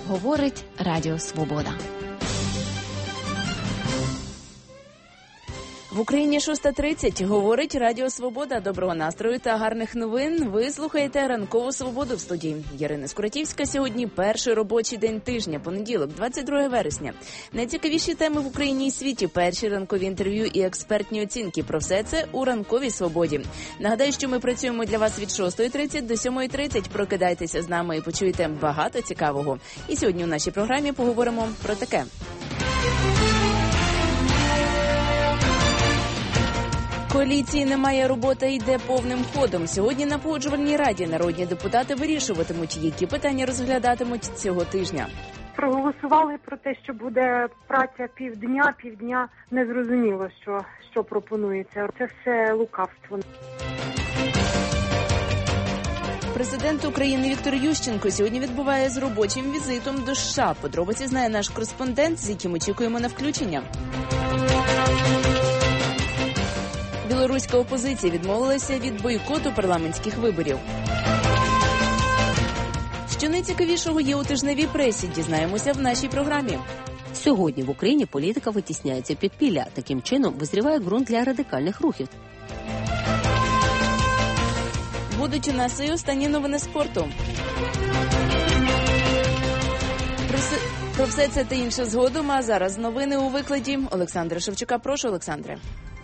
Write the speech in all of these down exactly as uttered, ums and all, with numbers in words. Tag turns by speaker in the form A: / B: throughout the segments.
A: Говорить Радіо Свобода. В Україні шоста тридцять. Говорить Радіо Свобода. Доброго настрою та гарних новин. Ви слухаєте Ранкову Свободу в студії. Ярина Скуратівська. Сьогодні перший робочий день тижня, понеділок, двадцять друге вересня. Найцікавіші теми в Україні і світі, перші ранкові інтерв'ю і експертні оцінки. Про все це у Ранковій Свободі. Нагадаю, що ми працюємо для вас від шостої тридцять до сьомої тридцять. Прокидайтеся з нами і почуєте багато цікавого. І сьогодні у нашій програмі поговоримо про таке. Коаліції немає, робота йде повним ходом. Сьогодні на Погоджувальній раді народні депутати вирішуватимуть, які питання розглядатимуть цього тижня.
B: Проголосували про те, що буде праця півдня, півдня не зрозуміло, що, що пропонується. Це все лукавство.
A: Президент України Віктор Ющенко сьогодні відбуває з робочим візитом до США. Подробиці знає наш кореспондент, з яким очікуємо на включення. Білоруська опозиція відмовилася від бойкоту парламентських виборів. Що найцікавішого є у тижневій пресі, дізнаємося в нашій програмі.
C: Сьогодні в Україні політика витісняється в підпілля. Таким чином визріває ґрунт для радикальних рухів.
A: Будуть у нас і останні новини спорту. Про все, про все це та інше згодом, а зараз новини у викладі Олександра Шевчука. Прошу, Олександре.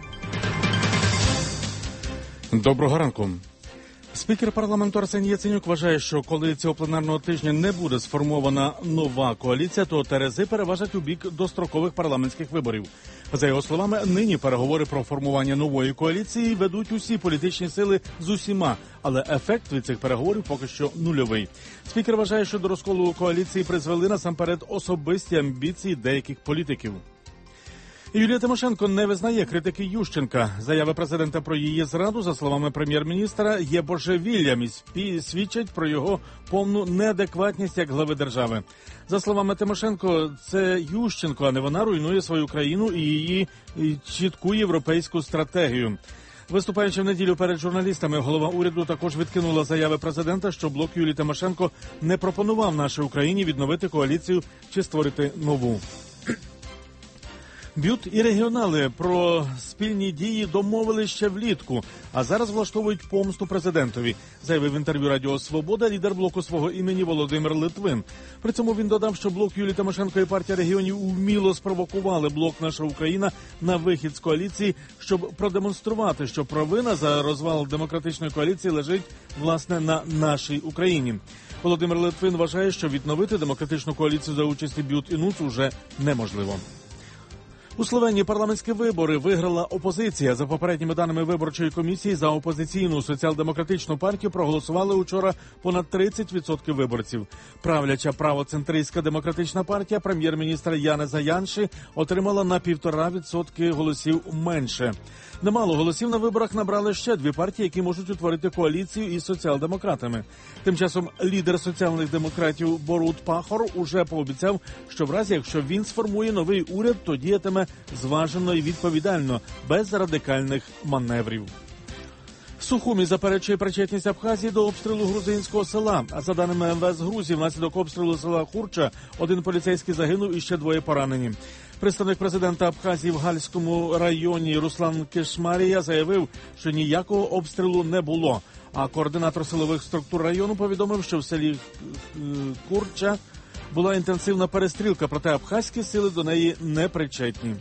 D: Доброго ранку. Спікер парламенту Арсеній Яценюк вважає, що коли цього пленарного тижня не буде сформована нова коаліція, то терези переважать у бік дострокових парламентських виборів. За його словами, нині переговори про формування нової коаліції ведуть усі політичні сили з усіма, але ефект від цих переговорів поки що нульовий. Спікер вважає, що до розколу коаліції призвели насамперед особисті амбіції деяких політиків. Юлія Тимошенко не визнає критики Ющенка. Заяви президента про її зраду, за словами прем'єр-міністра, є божевіллям і свідчать про його повну неадекватність як глави держави. За словами Тимошенко, це Ющенко, а не вона руйнує свою країну і її чітку європейську стратегію. Виступаючи в неділю перед журналістами, голова уряду також відкинула заяви президента, що блок Юлії Тимошенко не пропонував нашій Україні відновити коаліцію чи створити нову. Б'ют і регіонали про спільні дії домовили ще влітку, а зараз влаштовують помсту президентові, заявив в інтерв'ю Радіо Свобода лідер блоку свого імені Володимир Литвин. При цьому він додав, що блок Юлії Тимошенко і партія регіонів вміло спровокували блок «Наша Україна» на вихід з коаліції, щоб продемонструвати, що провина за розвал демократичної коаліції лежить, власне, на нашій Україні. Володимир Литвин вважає, що відновити демократичну коаліцію за участі Б'ют і НУЦ уже неможливо. У Словенії парламентські вибори виграла опозиція. За попередніми даними виборчої комісії, за опозиційну соціал-демократичну партію проголосували учора понад тридцять відсотків виборців. Правляча правоцентристська демократична партія прем'єр-міністра Янеза Янші отримала на півтора відсотки голосів менше. Немало голосів на виборах набрали ще дві партії, які можуть утворити коаліцію із соціал-демократами. Тим часом лідер соціальних демократів Борут Пахор уже пообіцяв, що в разі, якщо він сформує новий уряд, то діятиме зважено і відповідально, без радикальних маневрів. Сухумі заперечує причетність Абхазії до обстрілу грузинського села. А за даними ем ве ес Грузії, внаслідок обстрілу села Хурча один поліцейський загинув і ще двоє поранені. Представник президента Абхазії в Гальському районі Руслан Кешмарія заявив, що ніякого обстрілу не було. А координатор силових структур району повідомив, що в селі Хурча була інтенсивна перестрілка, проте абхазькі сили до неї не причетні.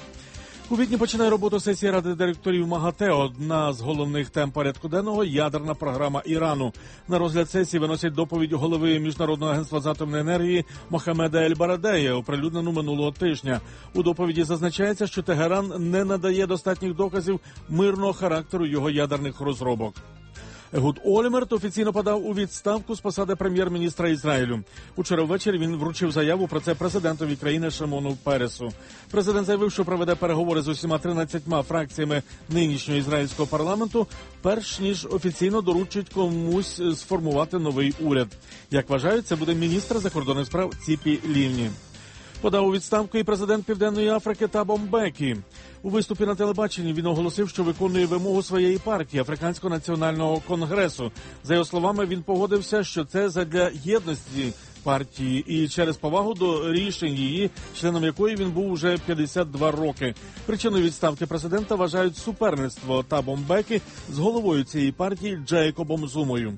D: У квітні починає роботу сесії Ради директорів МАГАТЕ. Одна з головних тем порядку денного – ядерна програма Ірану. На розгляд сесії виносять доповідь голови Міжнародного агентства з атомної енергії Мохаммеда Ель-Барадея, оприлюднену минулого тижня. У доповіді зазначається, що Тегеран не надає достатніх доказів мирного характеру його ядерних розробок. Егуд Олімерт офіційно подав у відставку з посади прем'єр-міністра Ізраїлю. Учора ввечері він вручив заяву про це президентові країни Шимону Пересу. Президент заявив, що проведе переговори з усіма тринадцятьма фракціями нинішнього ізраїльського парламенту, перш ніж офіційно доручить комусь сформувати новий уряд. Як вважають, це буде міністр закордонних справ Ціпі Лівні. Подав у відставку і президент Південної Африки Табо Мбекі. У виступі на телебаченні він оголосив, що виконує вимогу своєї партії Африканського національного конгресу. За його словами, він погодився, що це задля єдності партії і через повагу до рішень її, членом якої він був уже п'ятдесят два роки. Причиною відставки президента вважають суперництво Табо Мбекі з головою цієї партії Джейкобом Зумою.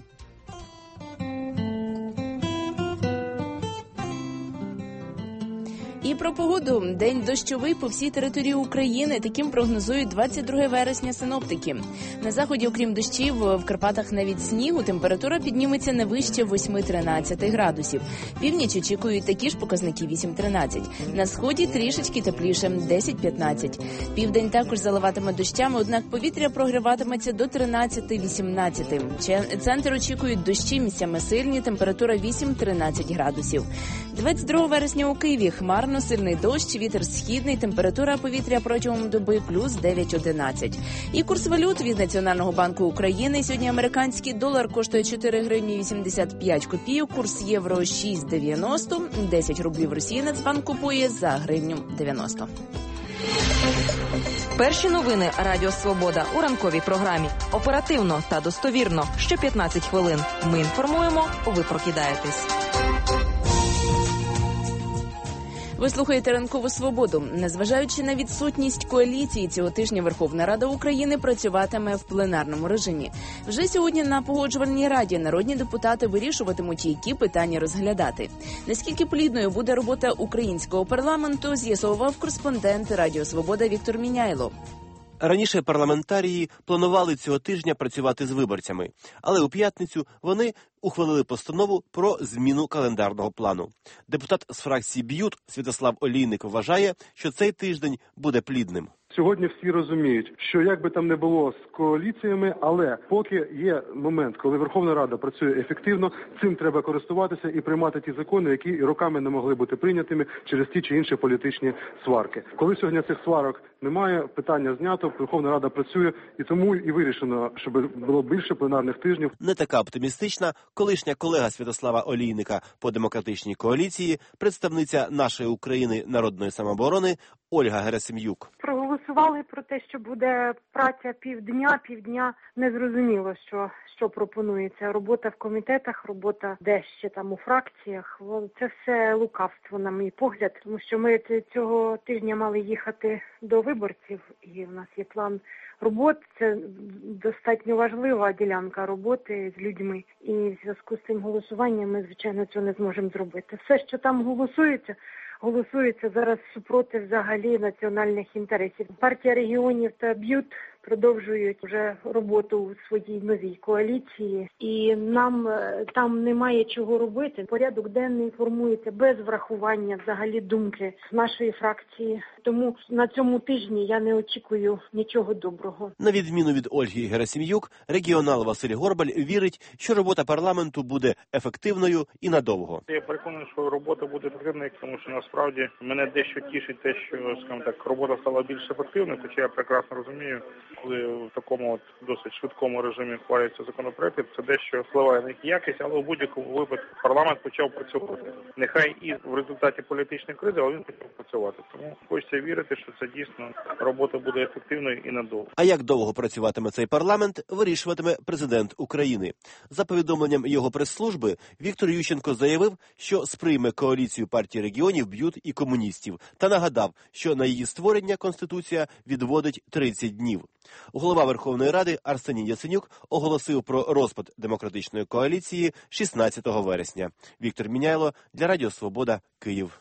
A: І про погоду. День дощовий по всій території України. Таким прогнозують двадцять друге вересня синоптики. На заході, окрім дощів, в Карпатах навіть снігу, температура підніметься не вище восьми-тринадцяти градусів. Північ очікують такі ж показники вісім-тринадцять. На сході трішечки тепліше десять-п'ятнадцять. Південь також заливатиме дощами, однак повітря прогріватиметься до тринадцяти-вісімнадцяти. Центр очікують дощі, місцями сильні, температура вісім-тринадцять градусів. двадцять другого вересня у Києві хмарно, сильний дощ, вітер східний, температура повітря протягом доби плюс дев'ять-одинадцять. І курс валют від Національного банку України. Сьогодні американський долар коштує чотири гривні вісімдесят п'ять копійок, курс євро шість дев'яносто, десять рублів Росії Нацбанк купує за гривню дев'яносто.
E: Перші новини Радіо Свобода у ранковій програмі. Оперативно та достовірно. Що п'ятнадцять хвилин. Ми інформуємо, ви прокидаєтесь.
A: Ви слухаєте «Ранкову свободу». Незважаючи на відсутність коаліції, цього тижня Верховна Рада України працюватиме в пленарному режимі. Вже сьогодні на Погоджувальній раді народні депутати вирішуватимуть, які питання розглядати. Наскільки плідною буде робота українського парламенту, з'ясовував кореспондент Радіо Свобода Віктор Міняйло.
F: Раніше парламентарії планували цього тижня працювати з виборцями, але у п'ятницю вони ухвалили постанову про зміну календарного плану. Депутат з фракції «Б'ют» Святослав Олійник вважає, що цей тиждень буде плідним.
G: Сьогодні всі розуміють, що як би там не було з коаліціями, але поки є момент, коли Верховна Рада працює ефективно, цим треба користуватися і приймати ті закони, які роками не могли бути прийнятими через ті чи інші політичні сварки. Коли сьогодні цих сварок немає, питання знято, Верховна Рада працює, і тому і вирішено, щоб було більше пленарних тижнів.
F: Не така оптимістична колишня колега Святослава Олійника по демократичній коаліції, представниця нашої України народної самооборони Ольга Герасим'юк.
B: Проголосували про те, що буде праця півдня, півдня незрозуміло, що, що пропонується. Робота в комітетах, робота десь ще там у фракціях. Це все лукавство, на мій погляд, тому що ми цього тижня мали їхати до виборців, і в нас є план робот. Це достатньо важлива ділянка роботи з людьми. І в зв'язку з цим голосуванням ми, звичайно, цього не зможемо зробити. Все, що там голосується, голосується зараз супроти взагалі національних інтересів. Партія регіонів та «Б'ют» продовжують вже роботу у своїй новій коаліції, і нам там немає чого робити. Порядок денний формується без врахування взагалі думки з нашої фракції. Тому на цьому тижні я не очікую нічого доброго.
F: На відміну від Ольги Герасим'юк, регіонал Василь Горбаль вірить, що робота парламенту буде ефективною і надовго.
H: Я переконаний, що робота буде ефективною, тому що насправді мене дещо тішить те, що, скажімо так, робота стала більш ефективною, хоча я прекрасно розумію, коли в такому от досить швидкому режимі хваляться законопроекти, це дещо впливає на їх якість, але у будь-якому випадку парламент почав працювати. Нехай і в результаті політичної кризи, але він почав працювати. Тому хочеться вірити, що це дійсно робота буде ефективною і надовго.
F: А як довго працюватиме цей парламент, вирішуватиме президент України. За повідомленням його прес-служби, Віктор Ющенко заявив, що сприйме коаліцію партій регіонів, «Б'ют» і комуністів, та нагадав, що на її створення Конституція відводить тридцять днів. Голова Верховної Ради Арсеній Яценюк оголосив про розпад демократичної коаліції шістнадцятого вересня. Віктор Міняйло для Радіо Свобода, Київ.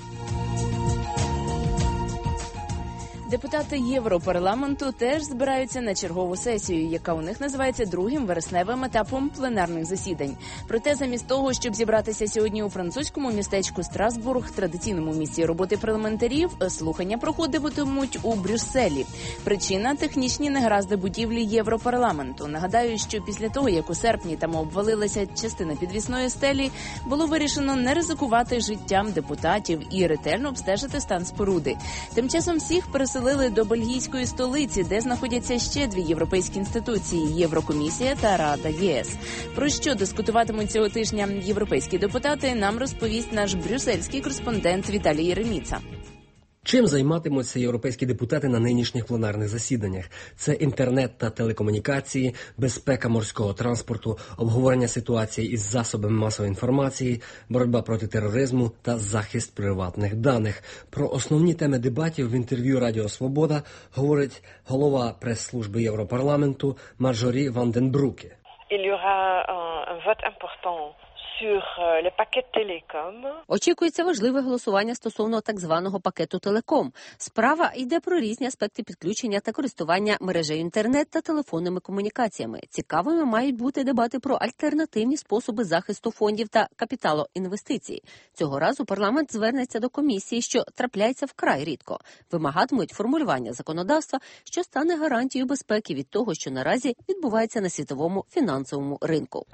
A: Депутати Європарламенту теж збираються на чергову сесію, яка у них називається другим вересневим етапом пленарних засідань. Проте замість того, щоб зібратися сьогодні у французькому містечку Страсбург, традиційному місці роботи парламентарів, слухання проходитимуть у Брюсселі. Причина – технічні негаразди будівлі Європарламенту. Нагадаю, що після того, як у серпні там обвалилася частина підвісної стелі, було вирішено не ризикувати життям депутатів і ретельно обстежити стан споруди. Тим часом всіх переселенців приземлили до бельгійської столиці, де знаходяться ще дві європейські інституції – Єврокомісія та Рада ЄС. Про що дискутуватимуть цього тижня європейські депутати, нам розповість наш брюссельський кореспондент Віталій Єреміца.
I: Чим займатимуться європейські депутати на нинішніх пленарних засіданнях? Це інтернет та телекомунікації, безпека морського транспорту, обговорення ситуації із засобами масової інформації, боротьба проти тероризму та захист приватних даних. Про основні теми дебатів в інтерв'ю Радіо Свобода говорить голова прес-служби Європарламенту Маржорі Ван ден Бруке.
J: Il y aura un, un vote important sur le paquet télécom.
C: Очікується важливе голосування стосовно так званого пакету телеком. Справа йде про різні аспекти підключення та користування мережею інтернет та телефонними комунікаціями. Цікавими мають бути дебати про альтернативні способи захисту фондів та капіталоінвестицій. Цього разу парламент звернеться до комісії, що трапляється вкрай рідко. Вимагатимуть формулювання законодавства, що стане гарантією безпеки від того, що наразі відбувається на світовому фінансовому ринку.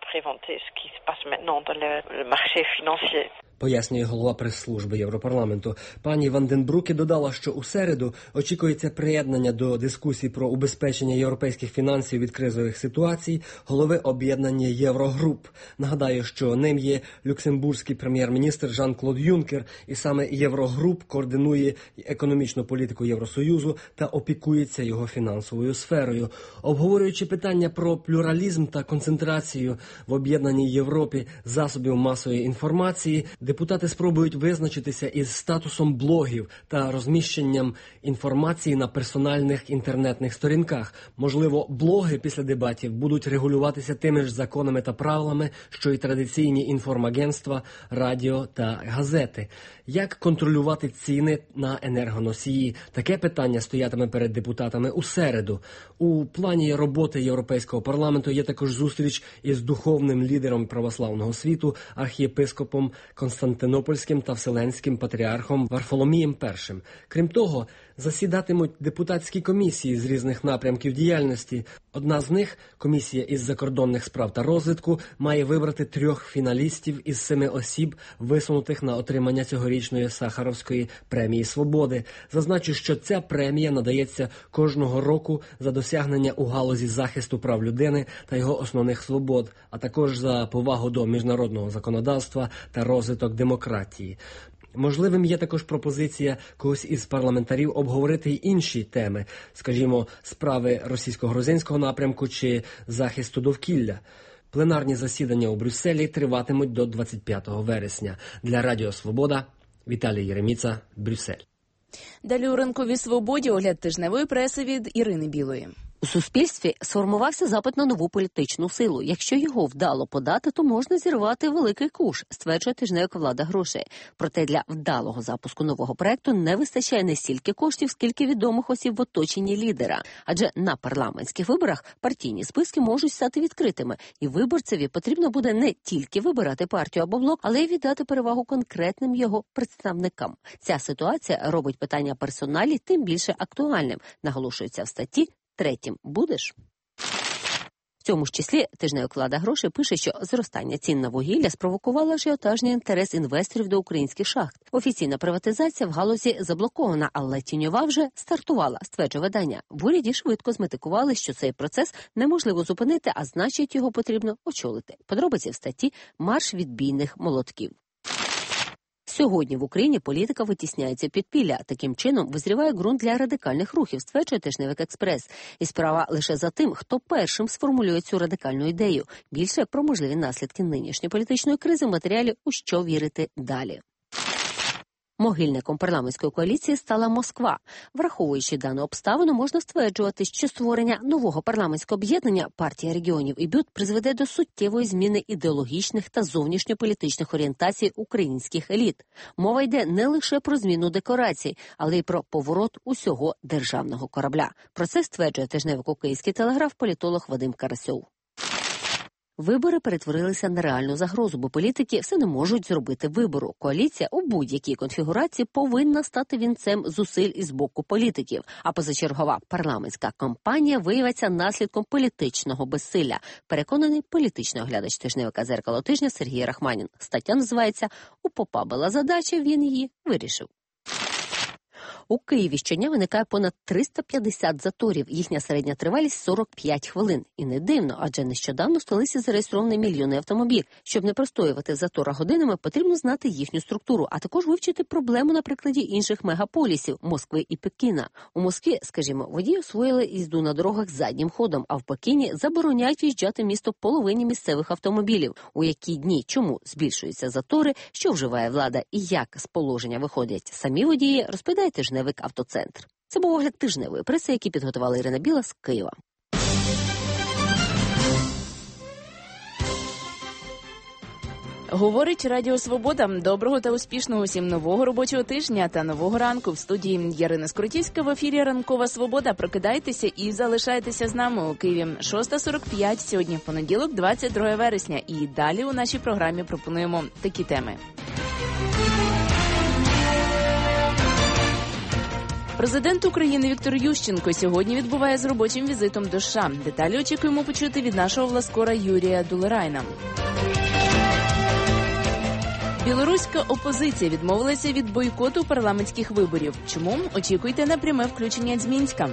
I: Пояснює голова прес-служби Європарламенту. Пані Ван ден Бруке додала, що у середу очікується приєднання до дискусій про убезпечення європейських фінансів від кризових ситуацій голови об'єднання Єврогруп. Нагадаю, що ним є люксембурзький прем'єр-міністр Жан-Клод Юнкер, і саме Єврогруп координує економічну політику Євросоюзу та опікується його фінансовою сферою. Обговорюючи питання про плюралізм та концентрацію в об'єднаній Європі засобів масової інформації, депутати спробують визначитися із статусом блогів та розміщенням інформації на персональних інтернетних сторінках. Можливо, блоги після дебатів будуть регулюватися тими ж законами та правилами, що й традиційні інформагентства, радіо та газети. Як контролювати ціни на енергоносії? Таке питання стоятиме перед депутатами у середу. У плані роботи Європейського парламенту є також зустріч із духовним лідером православного світу, архієпископом Константинопольським та Вселенським патріархом Варфоломієм першим. Крім того, засідатимуть депутатські комісії з різних напрямків діяльності. Одна з них, комісія із закордонних справ та розвитку, має вибрати трьох фіналістів із семи осіб, висунутих на отримання цьогорічної Сахаровської премії свободи. Зазначу, що ця премія надається кожного року за досягнення у галузі захисту прав людини та його основних свобод, а також за повагу до міжнародного законодавства та розвиток демократії. Можливим є також пропозиція когось із парламентарів обговорити й інші теми, скажімо, справи російсько-грузинського напрямку чи захисту довкілля. Пленарні засідання у Брюсселі триватимуть до двадцять п'ятого вересня. Для Радіо Свобода, Віталій Єреміца, Брюссель.
A: Далі у ранковій свободі огляд тижневої преси від Ірини Білої.
C: У суспільстві сформувався запит на нову політичну силу. Якщо його вдало подати, то можна зірвати великий куш, стверджує тижневик «Влада грошей». Проте для вдалого запуску нового проекту не вистачає не стільки коштів, скільки відомих осіб в оточенні лідера. Адже на парламентських виборах партійні списки можуть стати відкритими, і виборцеві потрібно буде не тільки вибирати партію або блок, але й віддати перевагу конкретним його представникам. Ця ситуація робить питання персоналі тим більше актуальним, наголошується в статті «Третім будеш?». В цьому ж числі тижневик «Влада грошей» пише, що зростання цін на вугілля спровокувало ажіотажний інтерес інвесторів до українських шахт. Офіційна приватизація в галузі заблокована, але тіньова вже стартувала, стверджує видання. В уряді швидко зметикували, що цей процес неможливо зупинити, а значить його потрібно очолити. Подробиці в статті «Марш відбійних молотків». Сьогодні в Україні політика витісняється підпілля. Таким чином визріває ґрунт для радикальних рухів, стверджує тижневик «Експрес». І справа лише за тим, хто першим сформулює цю радикальну ідею. Більше про можливі наслідки нинішньої політичної кризи в матеріалі «У що вірити далі». Могильником парламентської коаліції стала Москва. Враховуючи дану обставину, можна стверджувати, що створення нового парламентського об'єднання «Партія регіонів» і БЮТ призведе до суттєвої зміни ідеологічних та зовнішньополітичних орієнтацій українських еліт. Мова йде не лише про зміну декорацій, але й про поворот усього державного корабля. Про це стверджує тижневик «Київський телеграф» політолог Вадим Карасьов. Вибори перетворилися на реальну загрозу, бо політики все не можуть зробити вибору. Коаліція у будь-якій конфігурації повинна стати вінцем зусиль із боку політиків. А позачергова парламентська кампанія виявиться наслідком політичного безсилля. Переконаний політичний оглядач тижневика «Дзеркало тижня» Сергій Рахманін. Стаття називається «У попа була задача, він її вирішив». У Києві щодня виникає понад триста п'ятдесят заторів. Їхня середня тривалість – сорок п'ять хвилин. І не дивно, адже нещодавно в столиці зареєстрований мільйонний автомобіль. Щоб не простоювати в заторах годинами, потрібно знати їхню структуру, а також вивчити проблему на прикладі інших мегаполісів – Москви і Пекіна. У Москві, скажімо, водії освоїли їзду на дорогах заднім ходом, а в Пекіні забороняють в'їжджати в місто половині місцевих автомобілів. У які дні, чому збільшуються затори, що вживає влада і як з положення виходять самі водії, розповідає тижневик «Автоцентр». Це був огляд тижневої преси, який підготувала Ірина Біла з Києва.
A: Говорить Радіо Свобода. Доброго та успішного усім нового робочого тижня та нового ранку. В студії Ярина Скоротівська в ефірі «Ранкова Свобода». Прокидайтеся і залишайтеся з нами у Києві. шоста сорок п'ять, сьогодні в понеділок, двадцять друге вересня. І далі у нашій програмі пропонуємо такі теми. Президент України Віктор Ющенко сьогодні відбуває з робочим візитом до США. Деталі очікуємо почути від нашого власкора Юрія Дулерайна. Білоруська опозиція відмовилася від бойкоту парламентських виборів. Чому? Очікуйте на пряме включення з Мінська.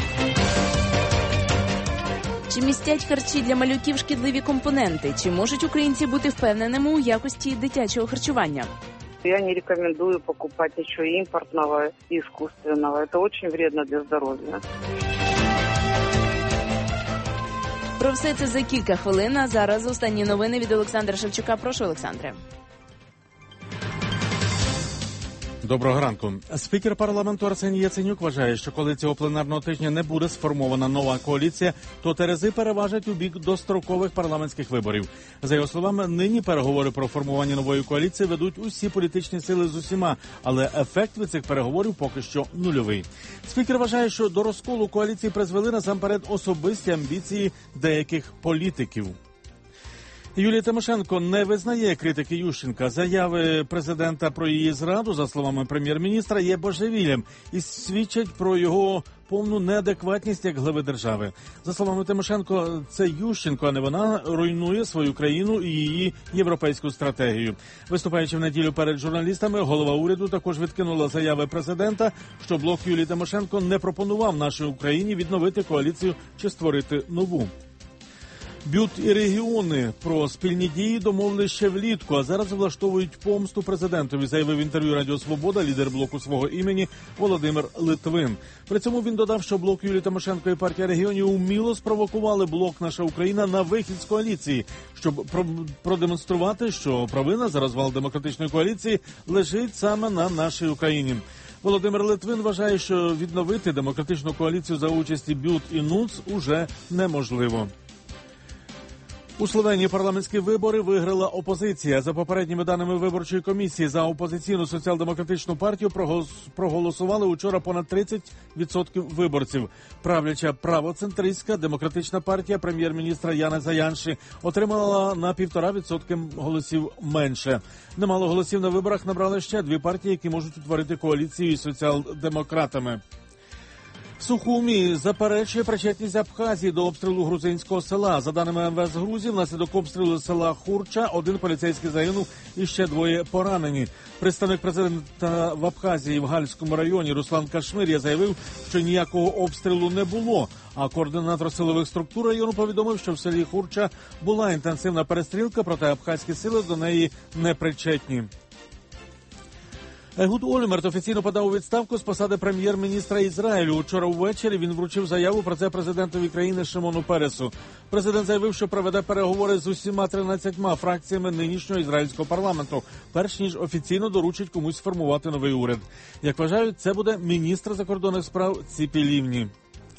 A: Чи містять харчі для малюків шкідливі компоненти? Чи можуть українці бути впевненими у якості дитячого харчування?
K: Я не рекомендую покупать ничего импортного и искусственного. Это очень вредно для здоровья.
A: Про все це за кілька хвилин, а зараз останні новини від Олександра Шевчука. Прошу, Олександре.
D: Доброго ранку. Спікер парламенту Арсеній Яценюк вважає, що коли цього пленарного тижня не буде сформована нова коаліція, то терези переважать у бік дострокових парламентських виборів. За його словами, нині переговори про формування нової коаліції ведуть усі політичні сили з усіма, але ефект від цих переговорів поки що нульовий. Спікер вважає, що до розколу коаліції призвели насамперед особисті амбіції деяких політиків. Юлія Тимошенко не визнає критики Ющенка. Заяви президента про її зраду, за словами прем'єр-міністра, є божевіллям і свідчать про його повну неадекватність як глави держави. За словами Тимошенко, це Ющенко, а не вона, руйнує свою країну і її європейську стратегію. Виступаючи в неділю перед журналістами, голова уряду також відкинула заяви президента, що блок Юлії Тимошенко не пропонував нашій Україні відновити коаліцію чи створити нову. Бют і регіони про спільні дії домовились ще влітку, а зараз влаштовують помсту президентові, заявив в інтерв'ю Радіо Свобода лідер блоку свого імені Володимир Литвин. При цьому він додав, що блок Юлії Тимошенко і партія регіонів уміло спровокували блок «Наша Україна» на вихід з коаліції, щоб продемонструвати, що провина за розвал демократичної коаліції лежить саме на нашій Україні. Володимир Литвин вважає, що відновити демократичну коаліцію за участі Бют і НУЦ уже неможливо. У Словенії парламентські вибори виграла опозиція. За попередніми даними виборчої комісії, за опозиційну соціал-демократичну партію проголосували учора понад тридцять відсотків виборців. Правляча правоцентристська демократична партія прем'єр-міністра Яни Заянши отримала на півтора відсотки голосів менше. Немало голосів на виборах набрали ще дві партії, які можуть утворити коаліцію із соціал-демократами. Сухумі заперечує причетність Абхазії до обстрілу грузинського села. За даними ем ве ес Грузії, внаслідок обстрілу села Хурча один поліцейський загинув і ще двоє поранені. Представник президента в Абхазії в Гальському районі Руслан Кашмир'я заявив, що ніякого обстрілу не було. А координатор силових структур району повідомив, що в селі Хурча була інтенсивна перестрілка, проте абхазькі сили до неї не причетні. Егуд Олмерт офіційно подав у відставку з посади прем'єр-міністра Ізраїлю. Учора ввечері він вручив заяву про це президентові країни Шимону Пересу. Президент заявив, що проведе переговори з усіма тринадцятьма фракціями нинішнього ізраїльського парламенту, перш ніж офіційно доручить комусь сформувати новий уряд. Як вважають, це буде міністр закордонних справ Ціпі Лівні.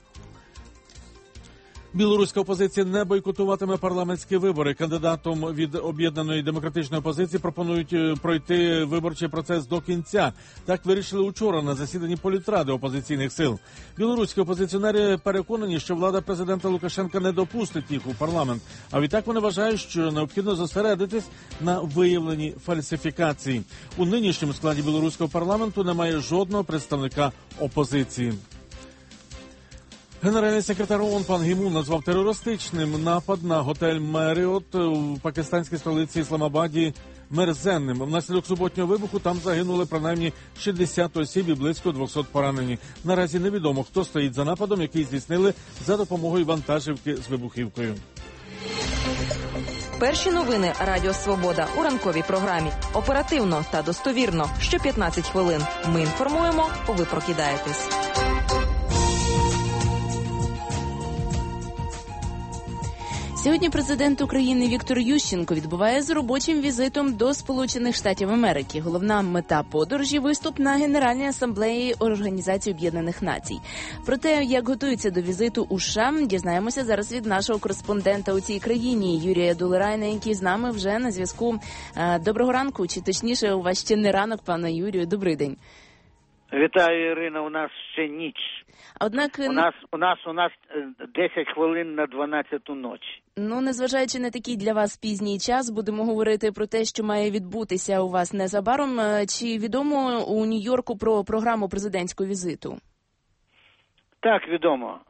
D: Білоруська опозиція не бойкотуватиме парламентські вибори. Кандидатам від об'єднаної демократичної опозиції пропонують пройти виборчий процес до кінця. Так вирішили учора на засіданні політради опозиційних сил. Білоруські опозиціонери переконані, що влада президента Лукашенка не допустить їх у парламент. А відтак вони вважають, що необхідно зосередитись на виявленні фальсифікацій. У нинішньому складі білоруського парламенту немає жодного представника опозиції. Генеральний секретар ООН Пан Гі Мун назвав терористичним напад на готель Меріот у пакистанській столиці Ісламабаді мерзенним. Внаслідок суботнього вибуху там загинули принаймні шістдесят осіб і близько двісті поранені. Наразі невідомо, хто стоїть за нападом, який здійснили за допомогою вантажівки з вибухівкою.
E: Перші новини Радіо Свобода у ранковій програмі. Оперативно та достовірно. Що п'ятнадцять хвилин. Ми інформуємо, ви прокидаєтесь.
A: Сьогодні президент України Віктор Ющенко відбуває з робочим візитом до Сполучених Штатів Америки. Головна мета подорожі – виступ на Генеральній асамблеї Організації Об'єднаних Націй. Про те, як готуються до візиту у США, дізнаємося зараз від нашого кореспондента у цій країні Юрія Дулерайна, який з нами вже на зв'язку. Доброго ранку, чи точніше у вас ще не ранок, пане Юрію. Добрий день.
L: Вітаю, Ірина, у нас ще ніч.
A: Однак
L: у нас у нас у нас десять хвилин на дванадцяту ночі.
A: Ну, незважаючи на такий для вас пізній час, будемо говорити про те, що має відбутися у вас незабаром. Чи відомо у Нью-Йорку про програму президентського візиту?
L: Так, відомо.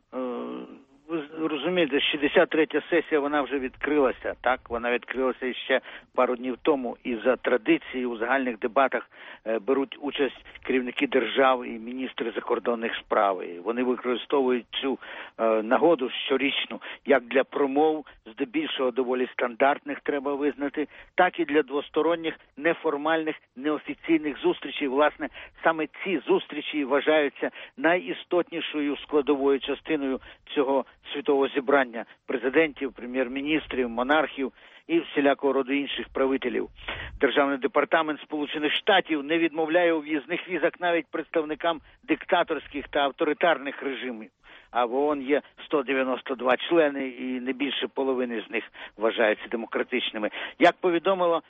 L: Ви розумієте, шістдесят третя сесія, вона вже відкрилася, так? Вона відкрилася ще пару днів тому, і за традицією у загальних дебатах е, беруть участь керівники держав і міністри закордонних справ. І вони використовують цю е, нагоду щорічну, як для промов, здебільшого доволі стандартних, треба визнати, так і для двосторонніх, неформальних, неофіційних зустрічей. Власне, саме ці зустрічі вважаються найістотнішою складовою частиною цього світового зібрання президентів, прем'єр-міністрів, монархів і всілякого роду інших правителів. Державний департамент Сполучених Штатів не відмовляє у в'їзних візах навіть представникам диктаторських та авторитарних режимів. А в ООН є сто дев'яносто два члени, і не більше половини з них вважаються демократичними. Як повідомило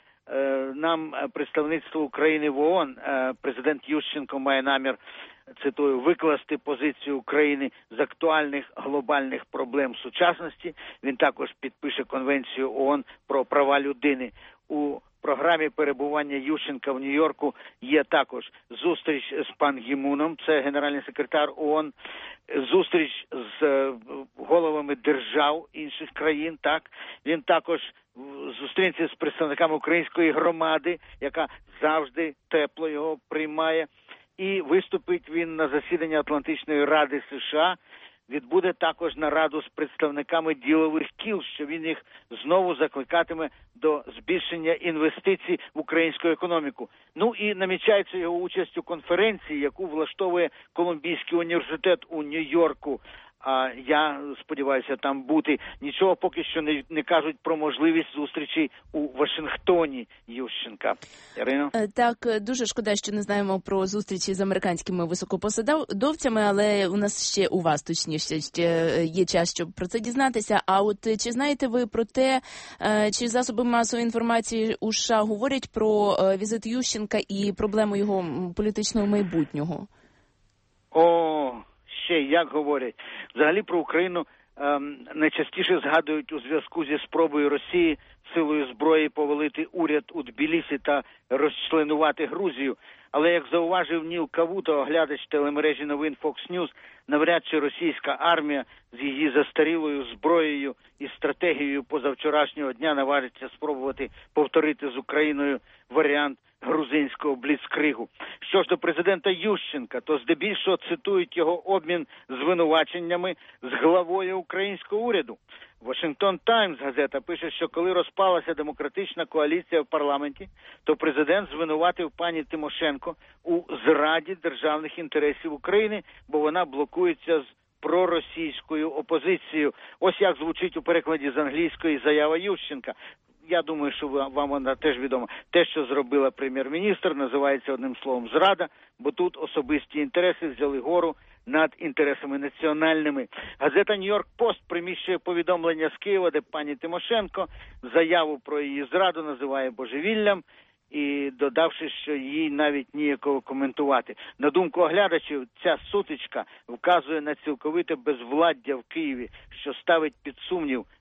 L: нам представництво України в ООН, президент Ющенко має намір, цитую, викласти позицію України з актуальних глобальних проблем сучасності. Він також підпише Конвенцію ООН про права людини. У програмі перебування Ющенка в Нью-Йорку є також зустріч з Пан Гі Муном, це генеральний секретар ООН, зустріч з головами держав інших країн, так. Він також зустрінеться з представниками української громади, яка завжди тепло його приймає. І виступить він на засіданні Атлантичної ради США. Відбуде також нараду з представниками ділових кіл, що він їх знову закликатиме до збільшення інвестицій в українську економіку. Ну і намічається його участь у конференції, яку влаштовує Колумбійський університет у Нью-Йорку. А я сподіваюся там бути. Нічого поки що не, не кажуть про можливість зустрічей у Вашингтоні Ющенка. Ірино?
A: Так, дуже шкода, що не знаємо про зустрічі з американськими високопосадовцями, але у нас ще, у вас точніше, ще є час, щоб про це дізнатися. А от чи знаєте ви про те, чи засоби масової інформації у США говорять про візит Ющенка і проблему його політичного майбутнього?
L: О, ще як говорять. Взагалі про Україну ем, найчастіше згадують у зв'язку зі спробою Росії силою зброї повалити уряд у Тбілісі та розчленувати Грузію. Але, як зауважив Ніл Кавуто, оглядач телемережі новин Fox News, навряд чи російська армія з її застарілою зброєю і стратегією позавчорашнього дня наважиться спробувати повторити з Україною варіант грузинського бліцкригу. Що ж до президента Ющенка, то здебільшого цитують його обмін звинуваченнями з главою українського уряду. Вашингтон Таймс газета пише, що коли розпалася демократична коаліція в парламенті, то президент звинуватив пані Тимошенко у зраді державних інтересів України, бо вона блокується з проросійською опозицією. Ось як звучить у перекладі з англійської заява Ющенка. Я думаю, що вам вона теж відома. Те, що зробила прем'єр-міністр, називається одним словом зрада, бо тут особисті інтереси взяли гору над інтересами національними. Газета «Нью-Йорк Пост» приміщує повідомлення з Києва, де пані Тимошенко заяву про її зраду називає божевіллям, і додавши, що їй навіть ніякого коментувати. На думку оглядачів, ця сутичка вказує на цілковите безвладдя в Києві, що ставить під сумнів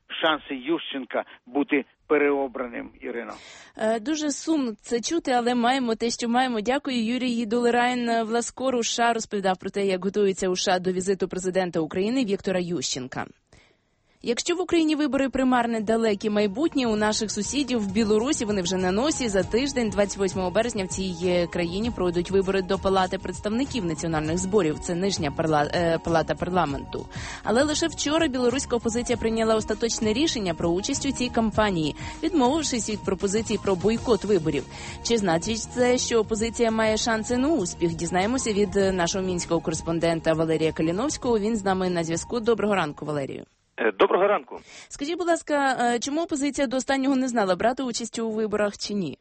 L: шанси Ющенка бути переобраним, Ірино.
A: Дуже сумно це чути, але маємо те, що маємо. Дякую. Юрій Долерайн Власкор у США розповідав про те, як готується у США до візиту президента України Віктора Ющенка. Якщо в Україні вибори примарне далекі майбутнє, у наших сусідів в Білорусі вони вже на носі. За тиждень, двадцять восьмого березня, в цій країні пройдуть вибори до Палати представників національних зборів. Це нижня парла... е, палата парламенту. Але лише вчора білоруська опозиція прийняла остаточне рішення про участь у цій кампанії, відмовившись від пропозицій про бойкот виборів. Чи значить це, що опозиція має шанси на успіх? Дізнаємося від нашого мінського кореспондента Валерія Каліновського. Він з нами на зв'язку. Доброго ранку, Валерію.
M: Доброго ранку.
A: Скажіть, будь ласка, чому опозиція до останнього не знала, брати участь у виборах чи ні?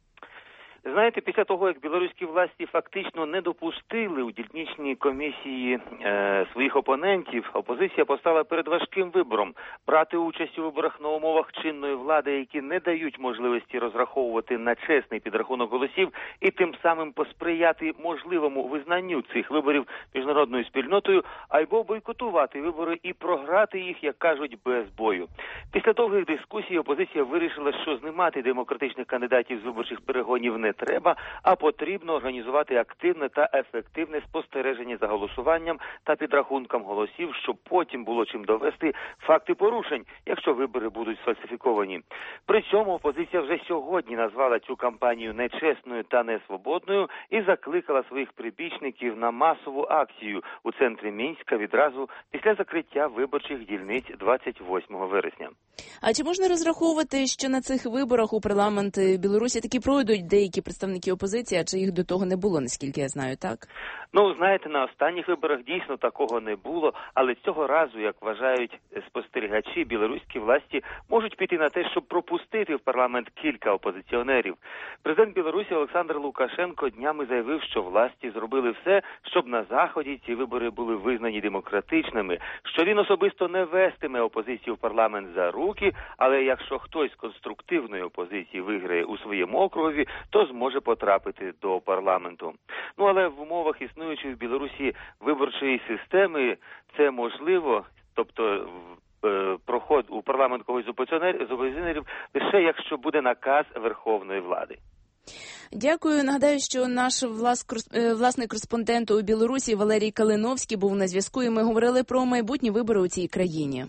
M: Знаєте, після того, як білоруські власті фактично не допустили у дільничній комісії е, своїх опонентів, опозиція постала перед важким вибором – брати участь у виборах на умовах чинної влади, які не дають можливості розраховувати на чесний підрахунок голосів і тим самим посприяти можливому визнанню цих виборів міжнародною спільнотою, або бойкотувати вибори і програти їх, як кажуть, без бою. Після довгих дискусій опозиція вирішила, що знімати демократичних кандидатів з виборчих перегонів не треба, а потрібно організувати активне та ефективне спостереження за голосуванням та підрахунком голосів, щоб потім було чим довести факти порушень, якщо вибори будуть сфальсифіковані. При цьому опозиція вже сьогодні назвала цю кампанію нечесною та несвободною і закликала своїх прибічників на масову акцію у центрі Мінська відразу після закриття виборчих дільниць двадцять восьмого вересня.
A: А чи можна розраховувати, що на цих виборах у парламент Білорусі таки пройдуть деякі представники опозиції, а чи їх до того не було, наскільки я знаю, так?
M: Ну, знаєте, на останніх виборах дійсно такого не було, але цього разу, як вважають спостерігачі, білоруські власті можуть піти на те, щоб пропустити в парламент кілька опозиціонерів. Президент Білорусі Олександр Лукашенко днями заявив, що власті зробили все, щоб на Заході ці вибори були визнані демократичними, що він особисто не вестиме опозицію в парламент за руки, але якщо хтось з конструктивної опозиції виграє у своєму округові, то зможе потрапити до парламенту. Ну, але в умовах існуючої в Білорусі виборчої системи це можливо, тобто е, проход у парламент когось з опозиціонерів лише якщо буде наказ Верховної влади.
A: Дякую. Нагадаю, що наш власний кореспондент у Білорусі Валерій Калиновський був на зв'язку, і ми говорили про майбутні вибори у цій країні.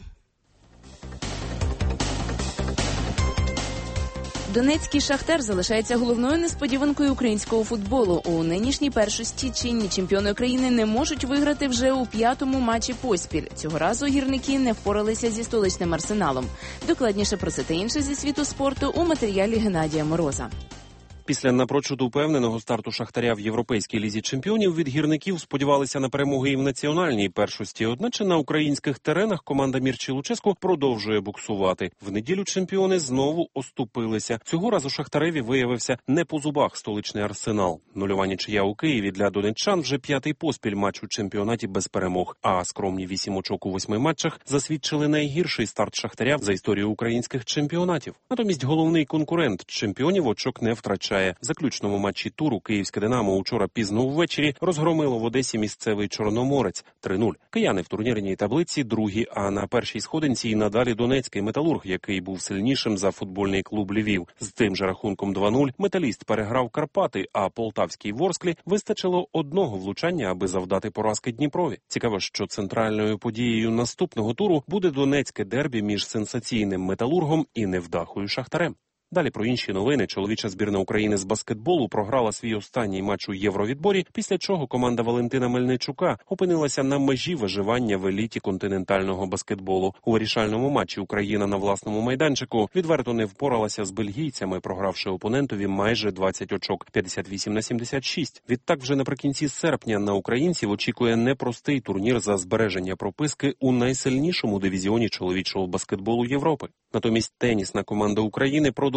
A: Донецький «Шахтар» залишається головною несподіванкою українського футболу. У нинішній першості чинні чемпіони України не можуть виграти вже у п'ятому матчі поспіль. Цього разу гірники не впоралися зі столичним «Арсеналом». Докладніше про це та інше зі світу спорту у матеріалі Геннадія Мороза.
N: Після напрочуд упевненого старту «Шахтаря» в Європейській лізі чемпіонів від гірників сподівалися на перемоги і в національній першості. Одначе на українських теренах команда Мірчі Луческу продовжує буксувати. В неділю чемпіони знову оступилися. Цього разу «Шахтареві» виявився не по зубах столичний «Арсенал». Нульова нічия у Києві для донеччан вже п'ятий поспіль матч у чемпіонаті без перемог. А скромні вісім очок у восьми матчах засвідчили найгірший старт «Шахтаря» за історію українських чемпіонатів. Натомість головний конкурент чемпіонів очок не втрачає. В заключному матчі туру київське «Динамо» учора пізно ввечері розгромило в Одесі місцевий «Чорноморець» три нуль. Кияни в турнірній таблиці другі, а на першій сходинці й надалі донецький «Металург», який був сильнішим за футбольний клуб «Львів». З тим же рахунком два нуль «Металіст» переграв «Карпати», а полтавській «Ворсклі» вистачило одного влучання, аби завдати поразки Дніпрові. Цікаво, що центральною подією наступного туру буде донецьке дербі між сенсаційним «Металургом» і невдахою «Шахтарем». Далі про інші новини. Чоловіча збірна України з баскетболу програла свій останній матч у євровідборі, після чого команда Валентина Мельничука опинилася на межі виживання в еліті континентального баскетболу. У вирішальному матчі Україна на власному майданчику відверто не впоралася з бельгійцями, програвши опонентові майже двадцять очок – п'ятдесят вісім на сімдесят шість. Відтак вже наприкінці серпня на українців очікує непростий турнір за збереження прописки у найсильнішому дивізіоні чоловічого баскетболу Європи. Натомість тенісна команда України продовжує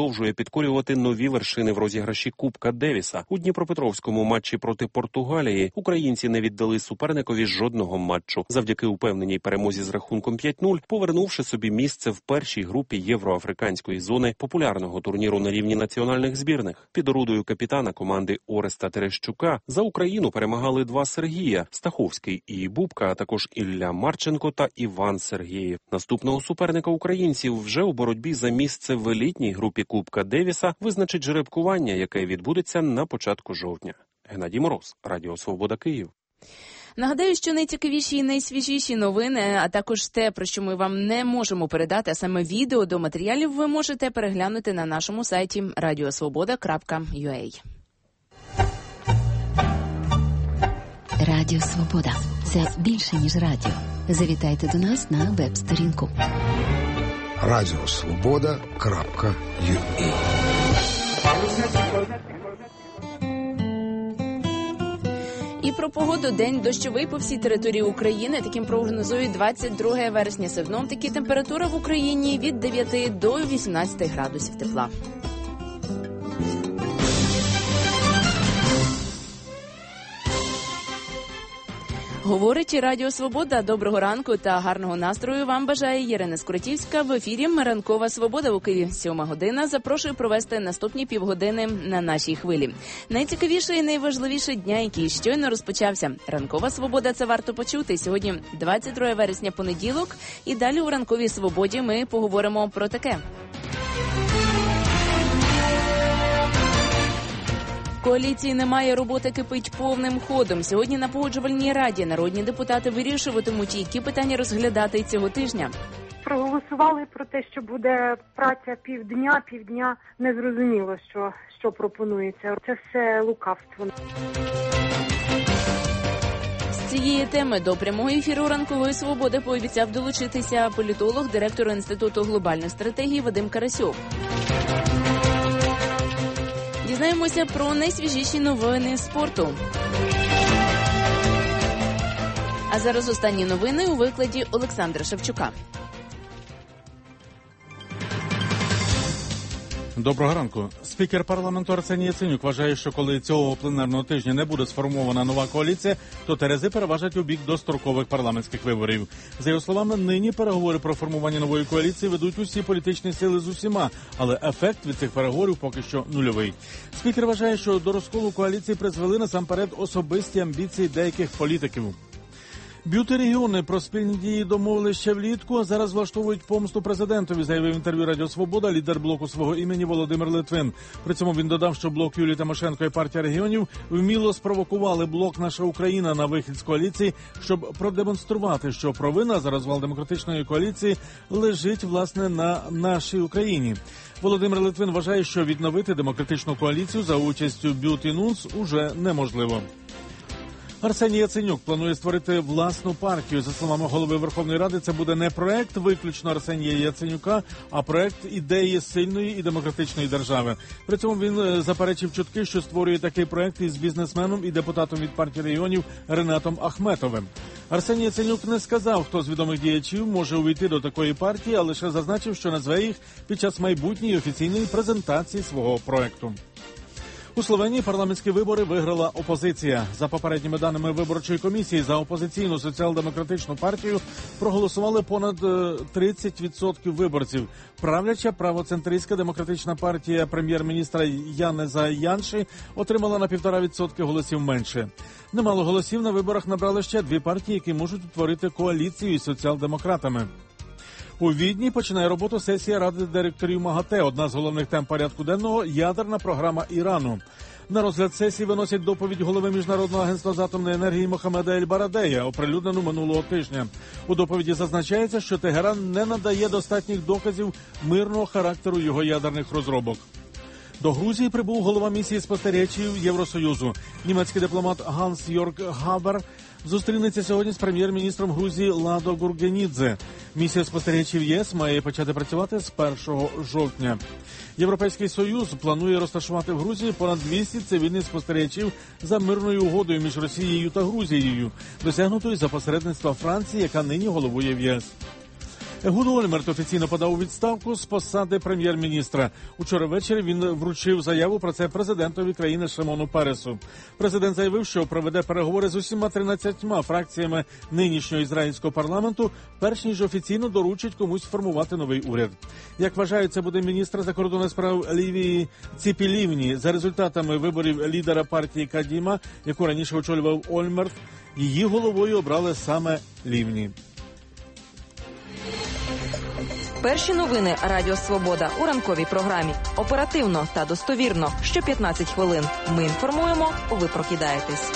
N: продовжує підкорювати нові вершини в розіграші Кубка Девіса. У Дніпропетровському матчі проти Португалії українці не віддали суперникові жодного матчу. Завдяки упевненій перемозі з рахунком п'ять нуль, повернувши собі місце в першій групі євроафриканської зони популярного турніру на рівні національних збірних. Під орудою капітана команди Ореста Терещука за Україну перемагали два Сергія – Стаховський і Бубка, а також Ілля Марченко та Іван Сергієв. Наступного суперника українців вже у боротьбі за місце в елітній групі Кубка Девіса визначить жеребкування, яке відбудеться на початку жовтня. Геннадій Мороз, Радіо Свобода, Київ.
A: Нагадаю, що найцікавіші і найсвіжіші новини, а також те, про що ми вам не можемо передати, а саме відео до матеріалів, ви можете переглянути на нашому сайті радіосвобода крапка ю а.
O: Радіо Свобода – це більше, ніж радіо. Завітайте до нас на веб-сторінку
P: радіосвобода крапка ю а.
A: І про погоду. День дощовий по всій території України. Таким прогнозують двадцять друге вересня. Синоптики. Температура в Україні від дев'яти до вісімнадцяти градусів тепла. Говорить Радіо Свобода. Доброго ранку та гарного настрою вам бажає Ірина Скуратівська. В ефірі «Ранкова Свобода» у Києві. Сьома година. Запрошую провести наступні півгодини на нашій хвилі. Найцікавіше і найважливіше дня, який щойно розпочався. «Ранкова Свобода» – це варто почути. Сьогодні двадцять друге вересня, понеділок. І далі у «Ранковій Свободі» ми поговоримо про таке. Коаліції немає, робота кипить повним ходом. Сьогодні на Погоджувальній раді народні депутати вирішуватимуть, які питання розглядати цього тижня.
B: Проголосували про те, що буде праця півдня, півдня не зрозуміло, що, що пропонується. Це все лукавство.
A: З цієї теми до прямого ефіру «Ранкової Свободи» пообіцяв долучитися політолог, директор Інституту глобальних стратегій Вадим Карасьов. Дізнаємося про найсвіжіші новини спорту. А зараз останні новини у викладі Олександра Шевчука.
D: Доброго ранку. Спікер парламенту Арсеній Яценюк вважає, що коли цього пленарного тижня не буде сформована нова коаліція, то терези переважать у бік дострокових парламентських виборів. За його словами, нині переговори про формування нової коаліції ведуть усі політичні сили з усіма, але ефект від цих переговорів поки що нульовий. Спікер вважає, що до розколу коаліції призвели насамперед особисті амбіції деяких політиків. Б'юти-регіони про спільні дії домовились ще влітку, а зараз влаштовують помсту президентові, заявив в інтерв'ю Радіо Свобода лідер блоку свого імені Володимир Литвин. При цьому він додав, що блок Юлії Тимошенко і партія регіонів вміло спровокували блок «Наша Україна» на вихід з коаліції, щоб продемонструвати, що провина за розвал демократичної коаліції лежить, власне, на нашій Україні. Володимир Литвин вважає, що відновити демократичну коаліцію за участю Б'юти-Нунс уже неможливо. Арсеній Яценюк планує створити власну партію. За словами голови Верховної Ради, це буде не проект виключно Арсенія Яценюка, а проект ідеї сильної і демократичної держави. При цьому він заперечив чутки, що створює такий проект із бізнесменом і депутатом від партії регіонів Ренатом Ахметовим. Арсеній Яценюк не сказав, хто з відомих діячів може увійти до такої партії, а лише зазначив, що назве їх під час майбутньої офіційної презентації свого проекту. У Словенії парламентські вибори виграла опозиція. За попередніми даними виборчої комісії, за опозиційну соціал-демократичну партію проголосували понад тридцять відсотків виборців. Правляча правоцентристська демократична партія прем'єр-міністра Янеза Янші отримала на півтора відсотки голосів менше. Немало голосів на виборах набрали ще дві партії, які можуть утворити коаліцію із соціал-демократами. У Відні починає роботу сесія Ради директорів МАГАТЕ. Одна з головних тем порядку денного – ядерна програма Ірану. На розгляд сесії виносять доповідь голови Міжнародного агентства з атомної енергії Мохамеда Ель-Барадея, оприлюднену минулого тижня. У доповіді зазначається, що Тегеран не надає достатніх доказів мирного характеру його ядерних розробок. До Грузії прибув голова місії спостерігачів Євросоюзу. Німецький дипломат Ганс Йорг Габер зустрінеться сьогодні з прем'єр-міністром Грузії Ладо Гургенідзе. Місія спостерігачів ЄС має почати працювати з першого жовтня. Європейський Союз планує розташувати в Грузії понад двісті цивільних спостерігачів за мирною угодою між Росією та Грузією, досягнутою за посередництва Франції, яка нині головує в ЄС. Егуд Ольмерт офіційно подав у відставку з посади прем'єр-міністра. Учора ввечері він вручив заяву про це президентові країни Шимону Пересу. Президент заявив, що проведе переговори з усіма тринадцятьма фракціями нинішнього ізраїльського парламенту, перш ніж офіційно доручить комусь формувати новий уряд. Як вважають, це буде міністр закордонних справ Лівії Ціпі Лівні. За результатами виборів лідера партії Кадіма, яку раніше очолював Ольмерт, її головою обрали саме Лівні.
E: Перші новини Радіо Свобода у ранковій програмі. Оперативно та достовірно. Що п'ятнадцять хвилин. Ми інформуємо, ви прокидаєтесь.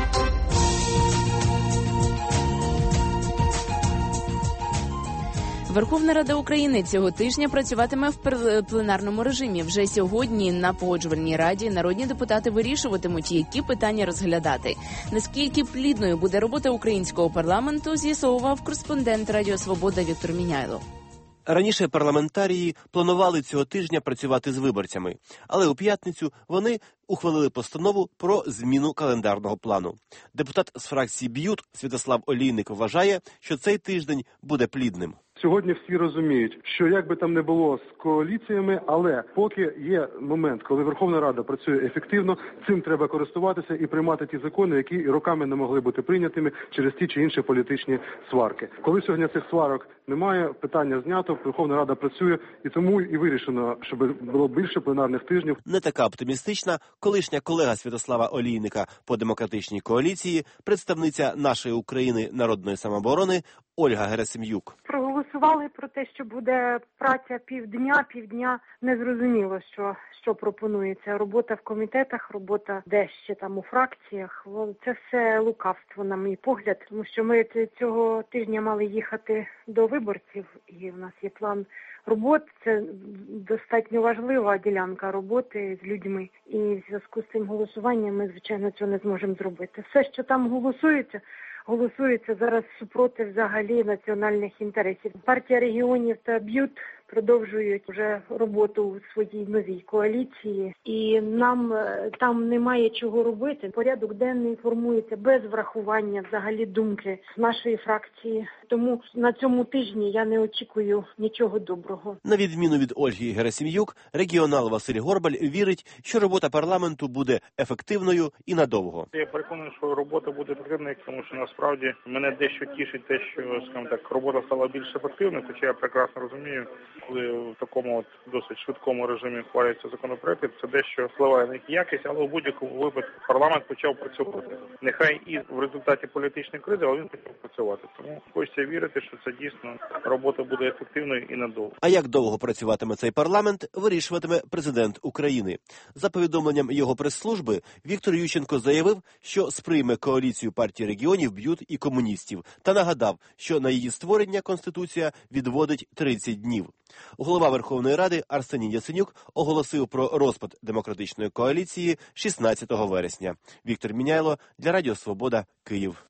A: Верховна Рада України цього тижня працюватиме в пленарному режимі. Вже сьогодні на Погоджувальній раді народні депутати вирішуватимуть, які питання розглядати. Наскільки плідною буде робота українського парламенту, з'ясовував кореспондент Радіо Свобода Віктор Міняйло.
F: Раніше парламентарії планували цього тижня працювати з виборцями, але у п'ятницю вони ухвалили постанову про зміну календарного плану. Депутат з фракції «Б'ют» Святослав Олійник вважає, що цей тиждень буде плідним.
G: Сьогодні всі розуміють, що як би там не було з коаліціями, але поки є момент, коли Верховна Рада працює ефективно, цим треба користуватися і приймати ті закони, які роками не могли бути прийнятими через ті чи інші політичні сварки. Коли сьогодні цих сварок немає, питання знято, Верховна Рада працює, і тому і вирішено, щоб було більше пленарних тижнів.
F: Не така оптимістична колишня колега Святослава Олійника по демократичній коаліції, представниця нашої України народної самооборони Ольга Герасим'юк.
B: Проголосували про те, що буде праця півдня, півдня не зрозуміло, що, що пропонується. Робота в комітетах, робота десь ще там у фракціях. Це все лукавство, на мій погляд, тому що ми цього тижня мали їхати до виборців, і в нас є план робот. Це достатньо важлива ділянка роботи з людьми. І в зв'язку з цим голосуванням ми, звичайно, цього не зможемо зробити. Все, що там голосується, голосується зараз супроти взагалі національних інтересів. Партія регіонів та «Б'ют» продовжують вже роботу у своїй новій коаліції, і нам там немає чого робити. Порядок денний формується без врахування взагалі думки нашої фракції. Тому на цьому тижні я не очікую нічого доброго.
F: На відміну від Ольги Герасим'юк, регіонал Василь Горбаль вірить, що робота парламенту буде ефективною і надовго.
H: Я переконаний, що робота буде ефективною, тому що насправді мене дещо тішить те, що, скажімо так, робота стала більш ефективною, хоча я прекрасно розумію, коли в такому от досить швидкому режимі ухвалюються законопроекти, це дещо впливає на їх якість, але у будь-якому випадку парламент почав працювати. Нехай і в результаті політичної кризи, але він почав працювати. Тому хочеться вірити, що це дійсно робота буде ефективною і надовго.
F: А як довго працюватиме цей парламент, вирішуватиме президент України. За повідомленням його прес-служби, Віктор Ющенко заявив, що сприйме коаліцію партії регіонів, «Б'ют» і комуністів, та нагадав, що на її створення Конституція відводить тридцять днів. Голова Верховної Ради Арсеній Яценюк оголосив про розпад демократичної коаліції шістнадцятого вересня. Віктор Міняйло для Радіо Свобода, Київ.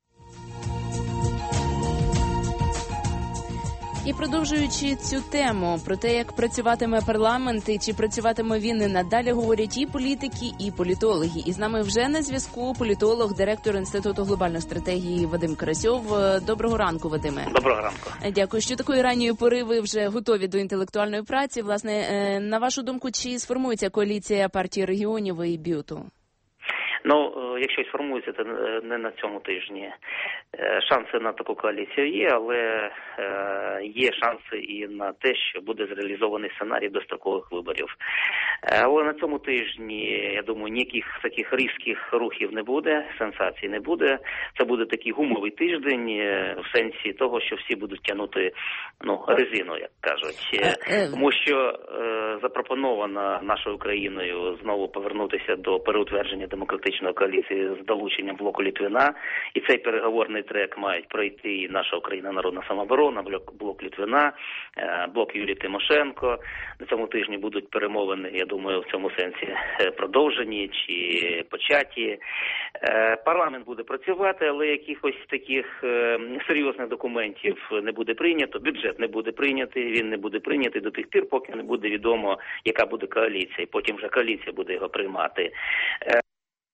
A: І продовжуючи цю тему про те, як працюватиме парламент і чи працюватиме він і надалі, говорять і політики, і політологи. І з нами вже на зв'язку політолог, директор Інституту глобальної стратегії Вадим Карасьов. Доброго ранку, Вадиме.
Q: Доброго ранку.
A: Дякую, що такої ранньої пори ви вже готові до інтелектуальної праці. Власне, на вашу думку, чи сформується коаліція партії регіонів і «Б'юту»?
Q: Ну, якщо й сформується, то не на цьому тижні. Шанси на таку коаліцію є, але є шанси і на те, що буде зреалізований сценарій дострокових виборів. Але на цьому тижні, я думаю, ніяких таких різких рухів не буде, сенсацій не буде. Це буде такий гумовий тиждень в сенсі того, що всі будуть тягнути, ну, резину, як кажуть. Тому що запропоновано нашою країною знову повернутися до переутвердження демократичної коаліції з долученням блоку Литвина. І цей переговорний трек мають пройти і наша Україна народна самооборона, блок, блок Литвина, блок Юлії Тимошенко. На цьому тижні будуть перемовини, я думаю, в цьому сенсі продовжені чи початі. Парламент буде працювати, але якихось таких серйозних документів не буде прийнято. Бюджет не буде прийнятий, він не буде прийнятий до тих пір, поки не буде відомо, яка буде коаліція. І потім вже коаліція буде його приймати.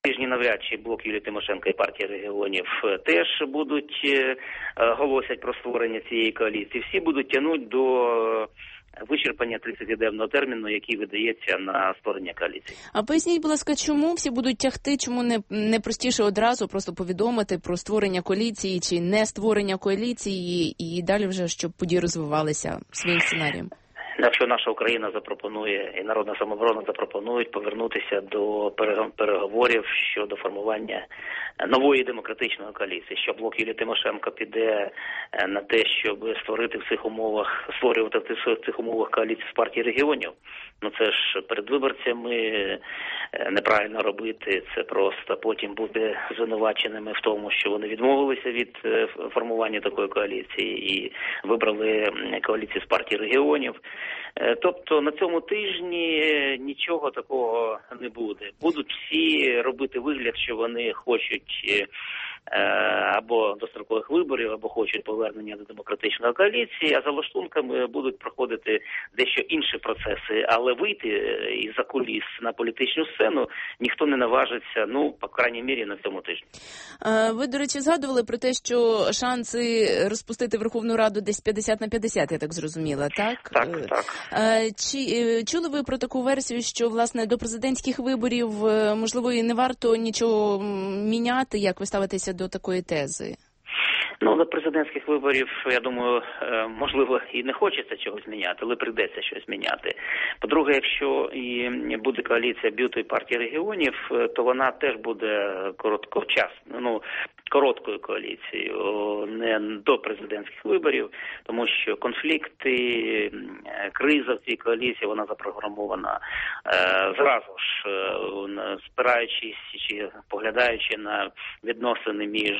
Q: Тижні навряд чи блок Юлії Тимошенко і партія регіонів теж будуть е, голосять про створення цієї коаліції. Всі будуть тягнути до вичерпання тридцятиденного терміну, який видається на створення коаліції.
A: А поясніть, будь ласка, чому всі будуть тягти, чому не, не простіше одразу просто повідомити про створення коаліції чи не створення коаліції і далі вже, щоб події розвивалися своїм сценарієм?
Q: Якщо наша Україна запропонує і Народна самооборона запропонують повернутися до переговорів щодо формування нової демократичної коаліції, що блок Юлії Тимошенко піде на те, щоб створити в цих умовах, створювати в цих умовах коаліцію з партії регіонів, ну це ж перед виборцями неправильно робити, це просто потім буде звинуваченими в тому, що вони відмовилися від формування такої коаліції і вибрали коаліцію з партії регіонів. Тобто на цьому тижні нічого такого не буде. Будуть всі робити вигляд, що вони хочуть або дострокових виборів, або хочуть повернення до демократичної коаліції, а за лаштунками будуть проходити дещо інші процеси. Але вийти із-за куліс на політичну сцену ніхто не наважиться, ну, по крайній мірі, на цьому тижні.
A: Ви, до речі, згадували про те, що шанси розпустити Верховну Раду десь п'ятдесят на п'ятдесят, я так зрозуміла, так?
Q: Так, так.
A: Чи чули ви про таку версію, що, власне, до президентських виборів, можливо, і не варто нічого міняти, як ви ставитеся до такої тези?
Q: Ну, до президентських виборів, я думаю, можливо, і не хочеться чогось зміняти, але прийдеться щось зміняти. По-друге, якщо і буде коаліція БЮТу і партії регіонів, то вона теж буде короткочасною, ну, короткою коаліцією, не до президентських виборів, тому що конфлікти, криза в цій коаліції, вона запрограмована зразу ж, спираючись чи поглядаючи на відносини між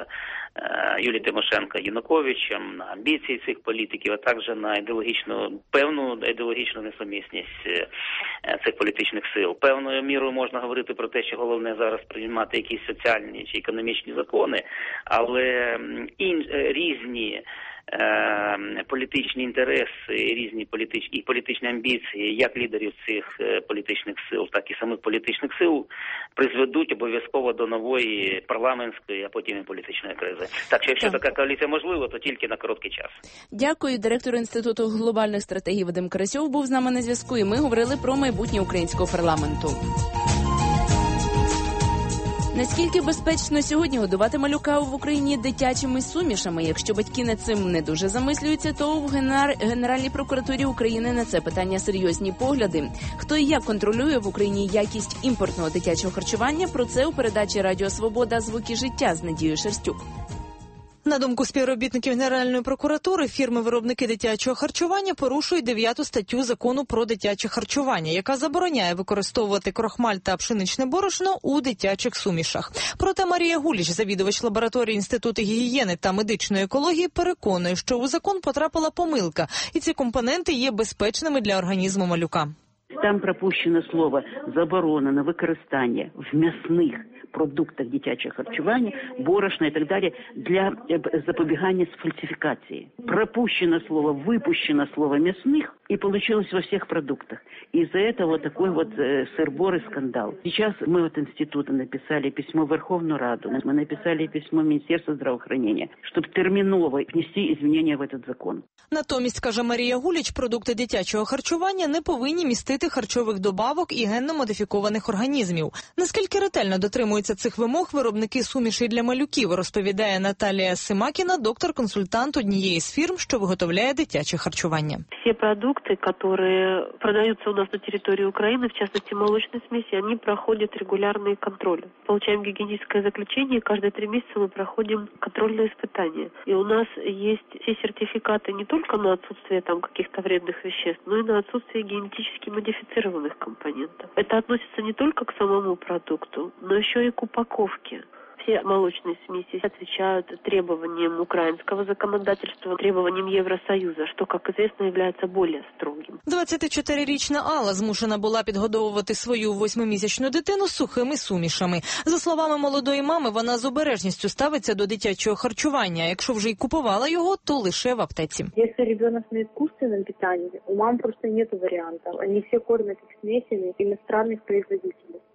Q: Юлією Тимошенко і Януковичем, на амбіції цих політиків, а також на ідеологічну, певну ідеологічну несумісність цих політичних сил. Певною мірою можна говорити про те, що головне зараз приймати якісь соціальні чи економічні закони, але ін, різні Е, політичні інтереси, різні політичні і політичні амбіції, як лідерів цих е, політичних сил, так і самих політичних сил, призведуть обов'язково до нової парламентської, а потім і політичної кризи. Так що, якщо так. така коаліція можлива, то тільки на короткий час.
A: Дякую. Директор Інституту глобальних стратегій Вадим Карасьов був з нами на зв'язку, і ми говорили про майбутнє українського парламенту. Наскільки безпечно сьогодні годувати малюка в Україні дитячими сумішами? Якщо батьки над цим не дуже замислюються, то в Генеральній прокуратурі України на це питання серйозні погляди. Хто і як контролює в Україні якість імпортного дитячого харчування? Про це у передачі «Радіо Свобода. Звуки життя» з Надією Шерстюк.
R: На думку співробітників Генеральної прокуратури, фірми-виробники дитячого харчування порушують дев'яту статтю Закону про дитяче харчування, яка забороняє використовувати крохмаль та пшеничне борошно у дитячих сумішах. Проте Марія Гуліч, завідувач лабораторії Інституту гігієни та медичної екології, переконує, що у закон потрапила помилка, і ці компоненти є безпечними для організму малюка.
S: Там пропущено слово «заборона на використання в м'ясних продуктах дитячого харчування, борошна і так далі для запобігання фальсифікації. Пропущено слово, выпущено слово «мясных» и получилось во всех продуктах. Из-за этого такой вот э, сыр-бор и скандал. Сейчас мы от института написали письмо в Верховную Раду, мы написали письмо в Министерство здравоохранения, чтобы терминово внести изменения в этот закон.
R: Натомість, каже Марія Гуліч, продукти дитячого харчування не повинні містити харчових добавок і генно-модифікованих організмів. Наскільки ретельно дотримуються цих вимог виробники сумішей для малюків, розповідає Наталія Симакіна, доктор-консультант однієї з фірм, що виготовляє дитяче харчування.
T: Всі продукти, які продаються у нас на території України, в частности молочні смеси, вони проходять регулярний контроль. Получаємо гігієнічне заключення, і кожні три місяці ми проходимо контрольне іспитання. І у нас є всі сертифікати не тільки на отсутствие там каких-то вредных веществ, но и на отсутствие генетически модифицированных компонентов. Это относится не только к самому продукту, но еще и к упаковке. Все молочные смеси отвечают требованиям украинского законодательства, требованиям Евросоюза, что, как известно, является более строгим.
R: двадцятичотирирічна Алла змушена була підгодовувати свою восьмимісячну дитину сухими сумішами. За словами молодої мами, вона з обережністю ставиться до дитячого харчування. Якщо вже й купувала його, то лише в аптеці.
U: Якщо ребенок на искусственном питании, у мам просто нет вариантов. Они все кормят их смесями иностранных производителей.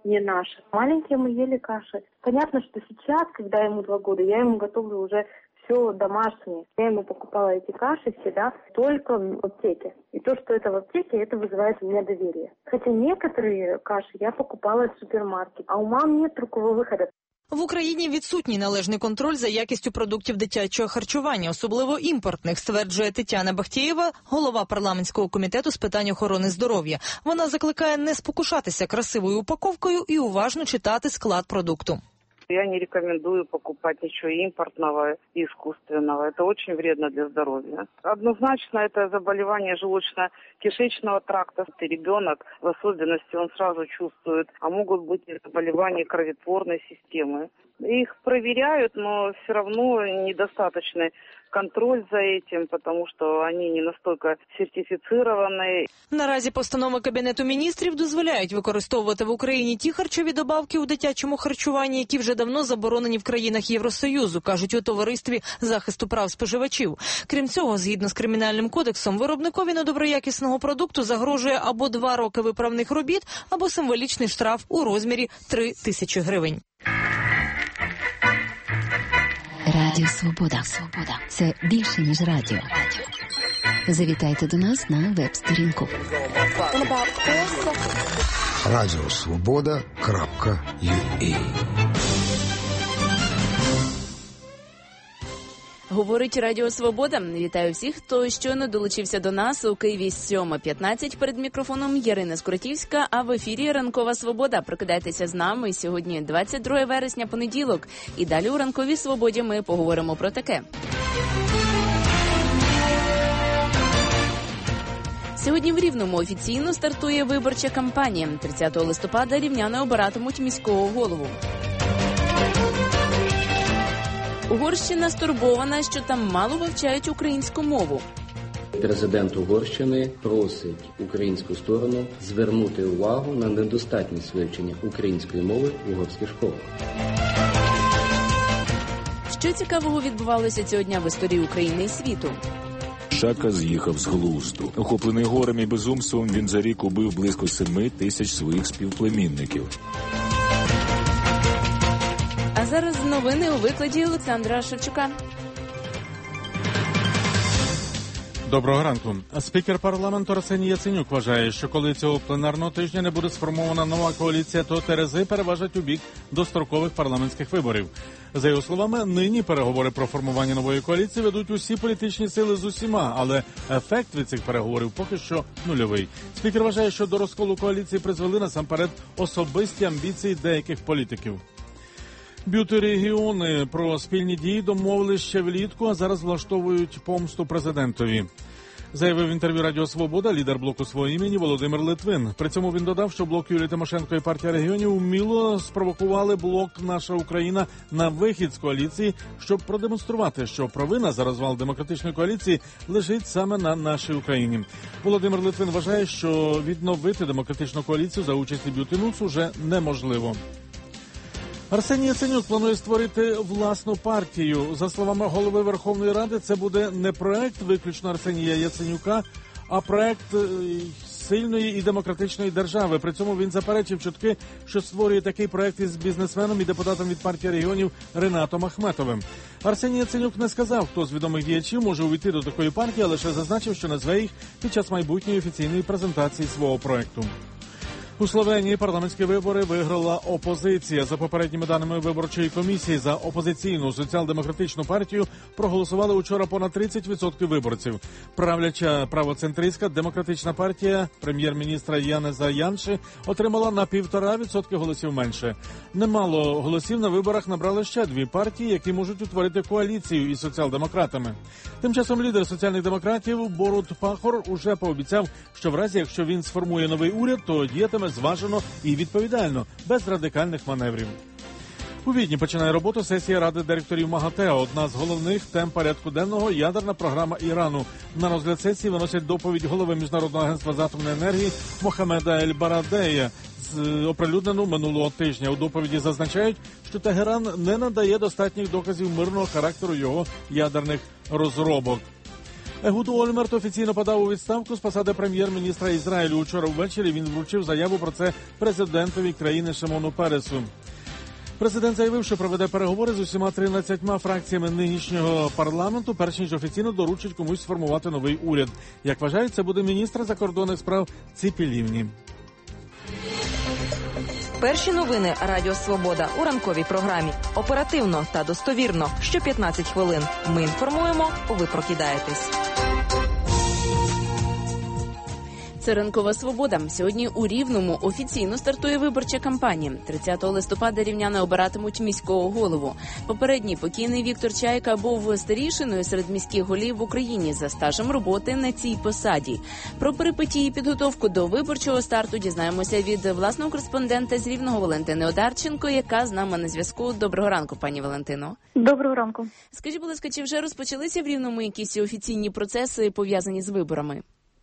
U: не наши. Маленькие мы ели каши. Понятно, что сейчас, когда ему два года, я ему готовлю уже все домашнее. Я ему покупала эти каши всегда только в аптеке. И то, что это в аптеке, это вызывает у меня доверие. Хотя некоторые каши я покупала в супермаркете, а у мам нет другого выхода.
R: В Україні відсутній належний контроль за якістю продуктів дитячого харчування, особливо імпортних, стверджує Тетяна Бахтєєва, голова парламентського комітету з питань охорони здоров'я. Вона закликає не спокушатися красивою упаковкою і уважно читати склад продукту.
K: Я не рекомендую покупать ничего импортного и искусственного. Это очень вредно для здоровья. Однозначно это заболевание желудочно-кишечного тракта. И ребенок, в особенности, он сразу чувствует, а могут быть и заболевания кроветворной системы. Их проверяют, но все равно недостаточный контроль за этим, потому что они не настолько сертифицированные.
R: Наразі постанови Кабінету міністрів дозволяють використовувати в Україні ті харчові добавки у дитячому харчуванні, які вже давно заборонені в країнах Євросоюзу, кажуть у Товаристві захисту прав споживачів. Крім цього, згідно з Кримінальним кодексом, виробникові недоброякісного продукту загрожує або два роки виправних робіт, або символічний штраф у розмірі три тисячі гривень.
O: Радіо Свобода. Свобода. Це більше, ніж радіо. Завітайте до нас на веб-сторінку.
P: радіо свобода крапка ю а.
A: Говорить Радіо Свобода. Вітаю всіх, хто щойно долучився до нас. У Києві сьома п'ятнадцять, перед мікрофоном Ярина Скуратівська, а в ефірі Ранкова Свобода. Прокидайтеся з нами. Сьогодні двадцять друге вересня, понеділок. І далі у Ранковій Свободі ми поговоримо про таке. Сьогодні в Рівному офіційно стартує виборча кампанія. тридцятого листопада рівняни обиратимуть міського голову. Угорщина стурбована, що там мало вивчають українську мову.
J: Президент Угорщини просить українську сторону звернути увагу на недостатність вивчення української мови в угорських школах.
A: Що цікавого відбувалося цього дня в історії України і світу?
V: Шака з'їхав з глузду. Охоплений горем і безумством, він за рік убив близько семи тисяч своїх співплемінників.
A: А зараз новини у викладі Олександра Шевчука.
D: Доброго ранку. Спікер парламенту Арсеній Яценюк вважає, що коли цього пленарного тижня не буде сформована нова коаліція, то терези переважать у бік дострокових парламентських виборів. За його словами, нині переговори про формування нової коаліції ведуть усі політичні сили з усіма, але ефект від цих переговорів поки що нульовий. Спікер вважає, що до розколу коаліції призвели насамперед особисті амбіції деяких політиків. Б'юти-регіони про спільні дії домовились ще влітку, а зараз влаштовують помсту президентові. Заявив в інтерв'ю Радіо Свобода лідер блоку «Свого імені» Володимир Литвин. При цьому він додав, що блок Юлії Тимошенко і партія регіонів вміло спровокували блок «Наша Україна» на вихід з коаліції, щоб продемонструвати, що провина за розвал демократичної коаліції лежить саме на нашій Україні. Володимир Литвин вважає, що відновити демократичну коаліцію за участі Б'юти-Нуц уже неможливо. Арсеній Яценюк планує створити власну партію. За словами голови Верховної Ради, це буде не проект виключно Арсенія Яценюка, а проект сильної і демократичної держави. При цьому він заперечив чутки, що створює такий проект із бізнесменом і депутатом від партії регіонів Ринатом Ахметовим. Арсеній Яценюк не сказав, хто з відомих діячів може увійти до такої партії, а лише зазначив, що назве їх під час майбутньої офіційної презентації свого проекту. У Словенії парламентські вибори виграла опозиція. За попередніми даними виборчої комісії, за опозиційну соціал-демократичну партію проголосували учора понад тридцять відсотків виборців. Правляча правоцентристська демократична партія прем'єр-міністра Янеза Янши отримала на півтора відсотки голосів менше. Немало голосів на виборах набрали ще дві партії, які можуть утворити коаліцію із соціал-демократами. Тим часом лідер соціальних демократів Борут Пахор уже пообіцяв, що в разі, якщо він сформує новий уряд, то діятиме зважено і відповідально, без радикальних маневрів. У Відні починає роботу сесія Ради директорів МАГАТЕ. Одна з головних тем порядку денного – ядерна програма Ірану. На розгляд сесії виносять доповідь голови Міжнародного агентства з атомної енергії Мохамеда Ель-Барадея, оприлюднену минулого тижня. У доповіді зазначають, що Тегеран не надає достатніх доказів мирного характеру його ядерних розробок. Егуд Ольмерт офіційно подав у відставку з посади прем'єр-міністра Ізраїлю. Учора ввечері він вручив заяву про це президентові країни Шимону Пересу. Президент заявив, що проведе переговори з усіма тринадцятьма фракціями нинішнього парламенту, перш ніж офіційно доручить комусь сформувати новий уряд. Як вважають, це буде міністр закордонних справ Ципі Лівні.
E: Перші новини Радіо Свобода у ранковій програмі. Оперативно та достовірно. Що п'ятнадцять хвилин. Ми інформуємо, ви прокидаєтесь.
A: Це «Ранкова Свобода». Сьогодні у Рівному офіційно стартує виборча кампанія. тридцятого листопада рівняни обиратимуть міського голову. Попередній покійний Віктор Чайка був старішиною серед міських голів в Україні за стажем роботи на цій посаді. Про перипетії і підготовку до виборчого старту дізнаємося від власного кореспондента з Рівного Валентини Одарченко, яка з нами на зв'язку. Доброго ранку, пані Валентино.
C: Доброго ранку.
A: Скажіть, будь ласка, чи вже розпочалися в Рівному якісь офіційні процеси, пов'язані з виборами?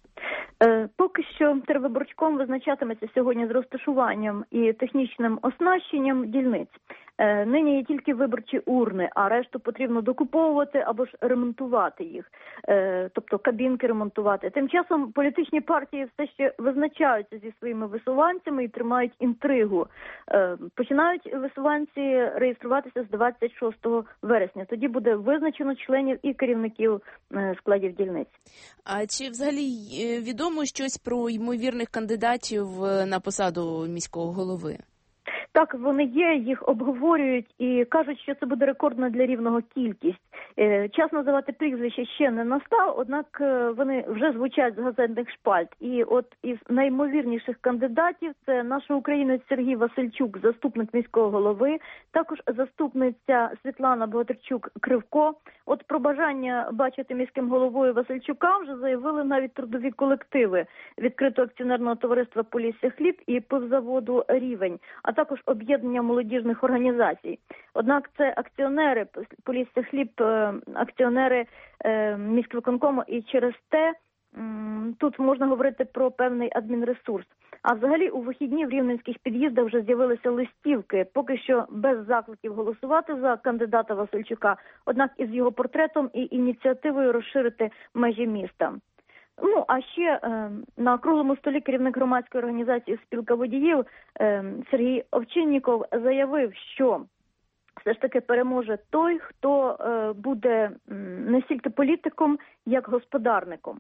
C: Поки що тервиборчком визначатиметься сьогодні з розташуванням і технічним оснащенням дільниць. Нині є тільки виборчі урни, а решту потрібно докуповувати або ж ремонтувати їх, тобто кабінки ремонтувати. Тим часом політичні партії все ще визначаються зі своїми висуванцями і тримають інтригу. Починають висуванці реєструватися з двадцять шостого вересня. Тоді буде визначено членів і керівників складів дільниць.
A: А чи взагалі відомо щось про ймовірних кандидатів на посаду міського голови?
C: Так, вони є, їх обговорюють і кажуть, що це буде рекордна для Рівного кількість. Час називати прізвище ще не настав, однак вони вже звучать з газетних шпальт. І от із найімовірніших кандидатів це наш українець Сергій Васильчук, заступник міського голови, також заступниця Світлана Богатирчук-Кривко. От про бажання бачити міським головою Васильчука вже заявили навіть трудові колективи відкритого акціонерного товариства «Полісся Хліб» і пивзаводу «Рівень», а також об'єднання молодіжних організацій. Однак це акціонери «Полісся Хліб», акціонери міськвиконкому, і через те тут можна говорити про певний адмінресурс. А взагалі у вихідні в рівненських під'їздах вже з'явилися листівки, поки що без закликів голосувати за кандидата Васильчука, однак із його портретом і ініціативою розширити межі міста. Ну, а ще е, на круглому столі керівник громадської організації «Спілка водіїв» е, Сергій Овчинніков заявив, що все ж таки переможе той, хто е, буде не стільки політиком, як господарником.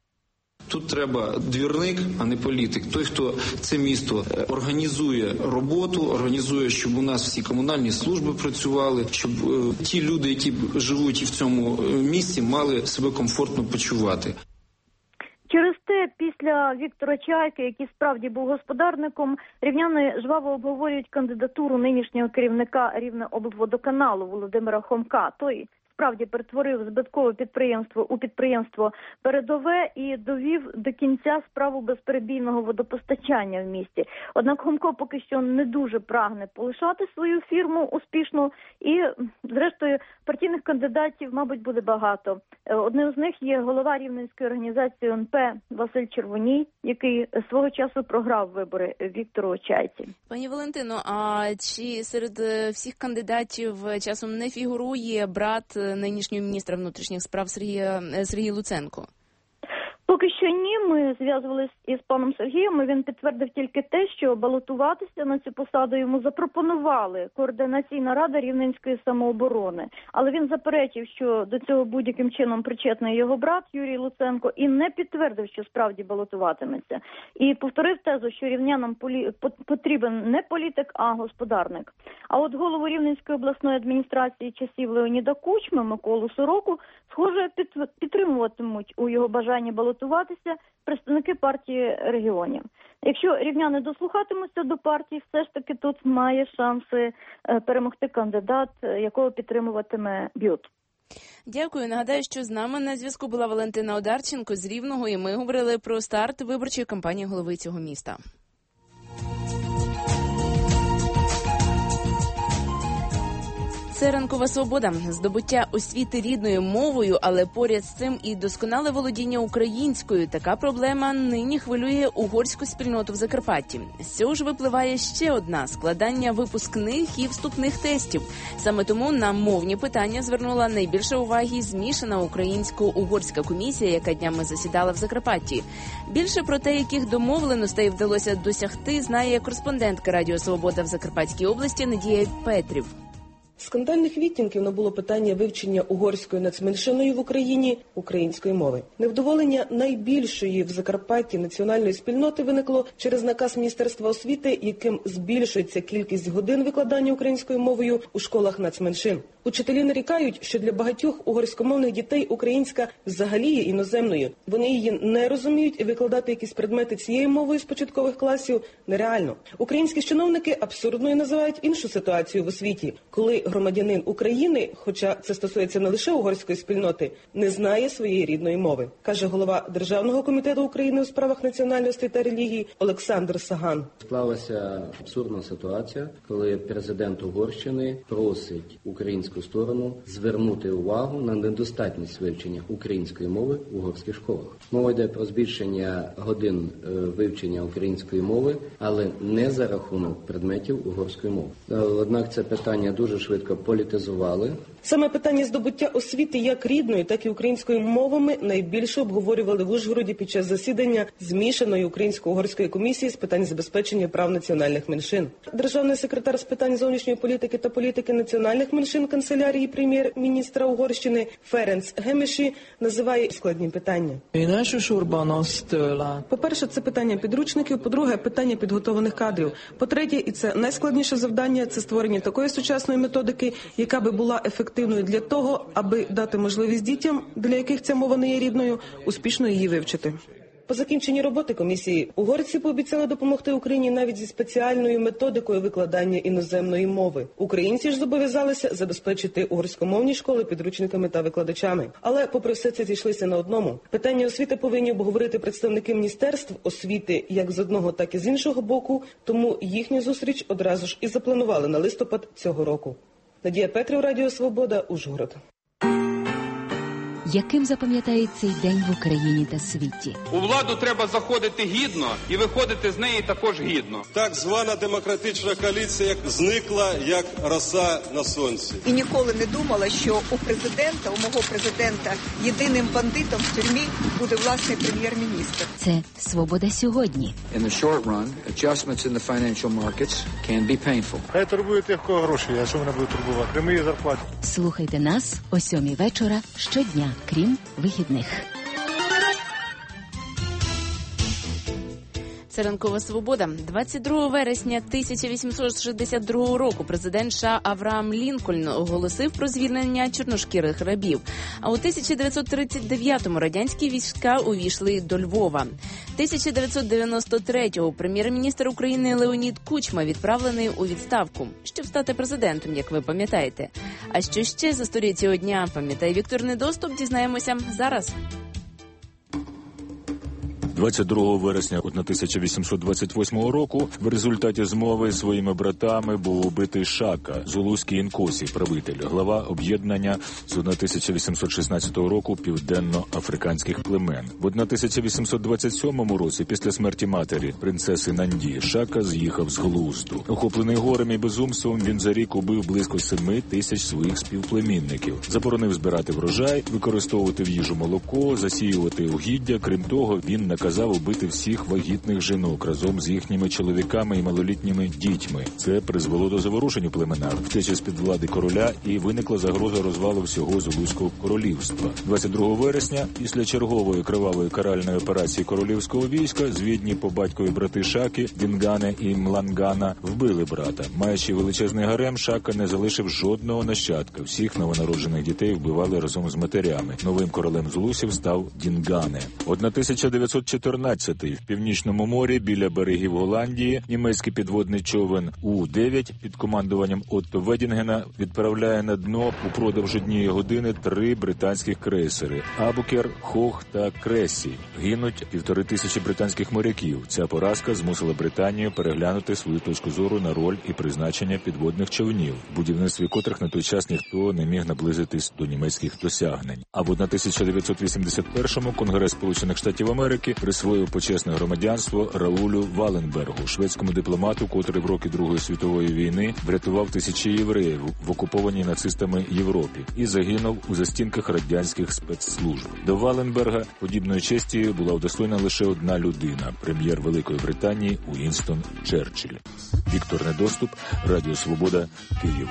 I: Тут треба двірник, а не політик. Той, хто це місто організує роботу, організує, щоб у нас всі комунальні служби працювали, щоб е, ті люди, які живуть і в цьому місті, мали себе комфортно почувати.
C: Через те, після Віктора Чайки, який справді був господарником, рівняни жваво обговорюють кандидатуру нинішнього керівника Рівнеоблводоканалу Володимира Хомка. Той справді перетворив збиткове підприємство у підприємство передове і довів до кінця справу безперебійного водопостачання в місті. Однак Хомко поки що не дуже прагне полишати свою фірму успішну і, зрештою, партійних кандидатів, мабуть, буде багато. Одним з них є голова Рівненської організації ОНП Василь Червоній, який свого часу програв вибори Віктору Чайці.
A: Пані Валентино, а чи серед всіх кандидатів часом не фігурує брат нинішнього міністра внутрішніх справ Сергія Сергій Луценко?
C: Поки що ні, ми зв'язувалися із паном Сергієм, і він підтвердив тільки те, що балотуватися на цю посаду йому запропонували Координаційна рада Рівненської самооборони. Але він заперечив, що до цього будь-яким чином причетний його брат Юрій Луценко, і не підтвердив, що справді балотуватиметься. І повторив тезу, що рівнянам полі... потрібен не політик, а господарник. А от голову Рівненської обласної адміністрації часів Леоніда Кучми, Миколу Сороку, схоже, під... підтримуватимуть у його бажанні балотуватися представники партії регіонів. Якщо рівняни дослухатимуться до партії, все ж таки тут має шанси перемогти кандидат, якого підтримуватиме БЮТ.
A: Дякую. Нагадаю, що з нами на зв'язку була Валентина Одарченко з Рівного, і ми говорили про старт виборчої кампанії голови цього міста. Це Це ранкова свобода, здобуття освіти рідною мовою, але поряд з цим і досконале володіння українською. Така проблема нині хвилює угорську спільноту в Закарпатті. З цього ж випливає ще одна – складання випускних і вступних тестів. Саме тому на мовні питання звернула найбільше уваги змішана українсько-угорська комісія, яка днями засідала в Закарпатті. Більше про те, яких домовленостей вдалося досягти, знає кореспондентка Радіо Свобода в Закарпатській області Надія Петрів.
L: Скандальних відтінків набуло питання вивчення угорською нацменшиною в Україні української мови. Невдоволення найбільшої в Закарпатті національної спільноти виникло через наказ Міністерства освіти, яким збільшується кількість годин викладання українською мовою у школах нацменшин. Учителі нарікають, що для багатьох угорськомовних дітей українська взагалі є іноземною. Вони її не розуміють і викладати якісь предмети цією мовою з початкових класів нереально. Українські чиновники абсурдною називають іншу ситуацію в освіті, коли громадянин України, хоча це стосується не лише угорської спільноти, не знає своєї рідної мови, каже голова Державного комітету України у справах національності та релігії Олександр Саган.
J: Склалася абсурдна ситуація, коли президент Угорщини просить українську сторону звернути увагу на недостатність вивчення української мови в угорських школах. Мова йде про збільшення годин вивчення української мови, але не за рахунок предметів угорської мови. Однак це питання дуже швидко політизували.
L: Саме питання здобуття освіти як рідною, так і українською мовами найбільше обговорювали в Ужгороді під час засідання змішаної українсько-угорської комісії з питань забезпечення прав національних меншин. Державний секретар з питань зовнішньої політики та політики національних меншин канцелярії прем'єр-міністра Угорщини Ференц Гемеші називає складні питання. По-перше, це питання підручників, по-друге, питання підготовлених кадрів. По-третє, і це найскладніше завдання, це створення такої сучасної методики, яка би була ефективною для того, аби дати можливість дітям, для яких ця мова не є рідною, успішно її вивчити. По закінченні роботи комісії угорці пообіцяли допомогти Україні навіть зі спеціальною методикою викладання іноземної мови. Українці ж зобов'язалися забезпечити угорськомовні школи підручниками та викладачами. Але попри все це зійшлися на одному. Питання освіти повинні обговорити представники міністерств освіти як з одного, так і з іншого боку, тому їхню зустріч одразу ж і запланували на листопад цього року. Надія Петрів, Радіо Свобода, Ужгород.
O: Яким запам'ятають цей день в Україні та світі?
M: У владу треба заходити гідно і виходити з неї також гідно.
W: Так звана демократична коаліція зникла, як роса на сонці.
X: І ніколи не думала, що у президента, у мого президента, єдиним бандитом в тюрмі буде власний прем'єр-міністр.
O: Це «Свобода сьогодні».
Y: In the short run, adjustments in the financial markets can be painful.
Z: Хай турбує тих, кого гроші, а що мене буде турбувати? При моїй зарплаті.
O: Слухайте нас о сьомій вечора щодня, крім вихідних.
A: Це ранкова свобода. двадцять другого вересня тисяча вісімсот шістдесят другого року президент США Авраам Лінкольн оголосив про звільнення чорношкірих рабів. А у тисяча дев'ятсот тридцять дев'ятому радянські війська увійшли до Львова. тисяча дев'ятсот дев'яносто третього прем'єр-міністр України Леонід Кучма відправлений у відставку, щоб стати президентом, як ви пам'ятаєте. А що ще за історію цього дня пам'ятає Віктор Недоступ, дізнаємося зараз.
V: двадцять другого вересня тисяча вісімсот двадцять восьмого року в результаті змови з своїми братами був убитий Шака, зулузький інкосі, правитель, глава об'єднання з тисяча вісімсот шістнадцятого року південно-африканських племен. В тисяча вісімсот двадцять сьомому році, після смерті матері, принцеси Нанді, Шака з'їхав з глузду. Охоплений горем і безумством, він за рік убив близько семи тисяч своїх співплемінників. Заборонив збирати врожай, використовувати в їжу молоко, засіювати угіддя. Крім того, він наказав Казав убити всіх вагітних жінок разом з їхніми чоловіками і малолітніми дітьми. Це призвело до заворушень у племенах, втечі з-під влади короля, і виникла загроза розвалу всього Зулузького королівства. двадцять другого вересня, після чергової кривавої каральної операції королівського війська, звідні по батькові брати Шаки, Дінгане і Млангана, вбили брата. Маючи величезний гарем, Шака не залишив жодного нащадка. Всіх новонароджених дітей вбивали разом з матерями. Новим королем зулусів став Дінгане. тисяча дев'ятсот чотирнадцятий в Північному морі біля берегів Голландії німецький підводний човен У дев'ять під командуванням Отто Ведінгена відправляє на дно упродовж однієї години три британських крейсери Абукер, Хох та Кресі. Гинуть півтори тисячі британських моряків. Ця поразка змусила Британію переглянути свою точку зору на роль і призначення підводних човнів, в будівництві котрих на той час ніхто не міг наблизитись до німецьких досягнень. А в тисяча дев'ятсот вісімдесят першому Конгрес Сполучених Штатів Америки присвоїв почесне громадянство Раулю Валенбергу, шведському дипломату, котрий в роки Другої світової війни врятував тисячі євреїв в окупованій нацистами Європі і загинув у застінках радянських спецслужб. До Валенберга подібної честі була удостоєна лише одна людина – прем'єр Великої Британії Уїнстон Черчилль. Віктор Недоступ, Радіо Свобода, Київ.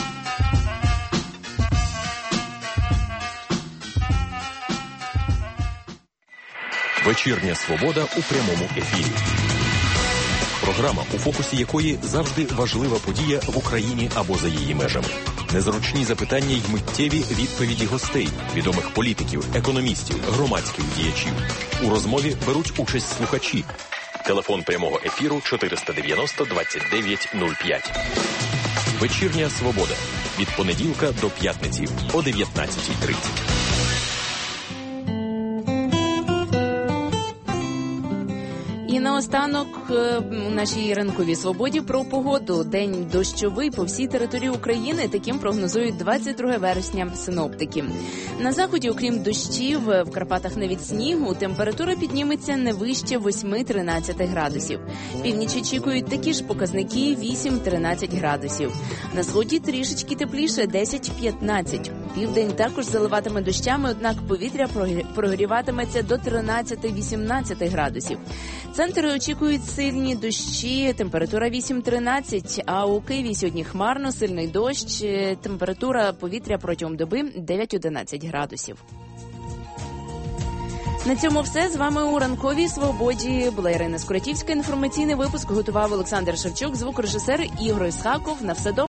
B: Вечірня Свобода у прямому ефірі. Програма, у фокусі якої завжди важлива подія в Україні або за її межами. Незручні запитання й миттєві відповіді гостей, відомих політиків, економістів, громадських діячів. У розмові беруть участь слухачі. Телефон прямого ефіру чотириста дев'яносто двадцять дев'ять нуль п'ять. Вечірня Свобода. Від понеділка до п'ятниці о дев'ятнадцятій тридцять.
A: І наостанок у нашій ранковій свободі про погоду. День дощовий по всій території України. Таким прогнозують двадцять друге вересня синоптики. На заході, окрім дощів, в Карпатах навіть снігу, температура підніметься не вище восьми-тринадцяти градусів. Північ очікують такі ж показники вісім-тринадцять градусів. На сході трішечки тепліше десять-п'ятнадцять. Південь також заливатиме дощами, однак повітря прогріватиметься до тринадцяти-вісімнадцяти градусів. Центри очікують сильні дощі, температура вісім-тринадцять, а у Києві сьогодні хмарно, сильний дощ, температура повітря протягом доби дев'ять-одинадцять градусів. На цьому все. З вами у ранковій свободі була Ірина Скуратівська. Інформаційний випуск готував Олександр Шевчук, звукорежисер Ігор Ісхаков. На все добре.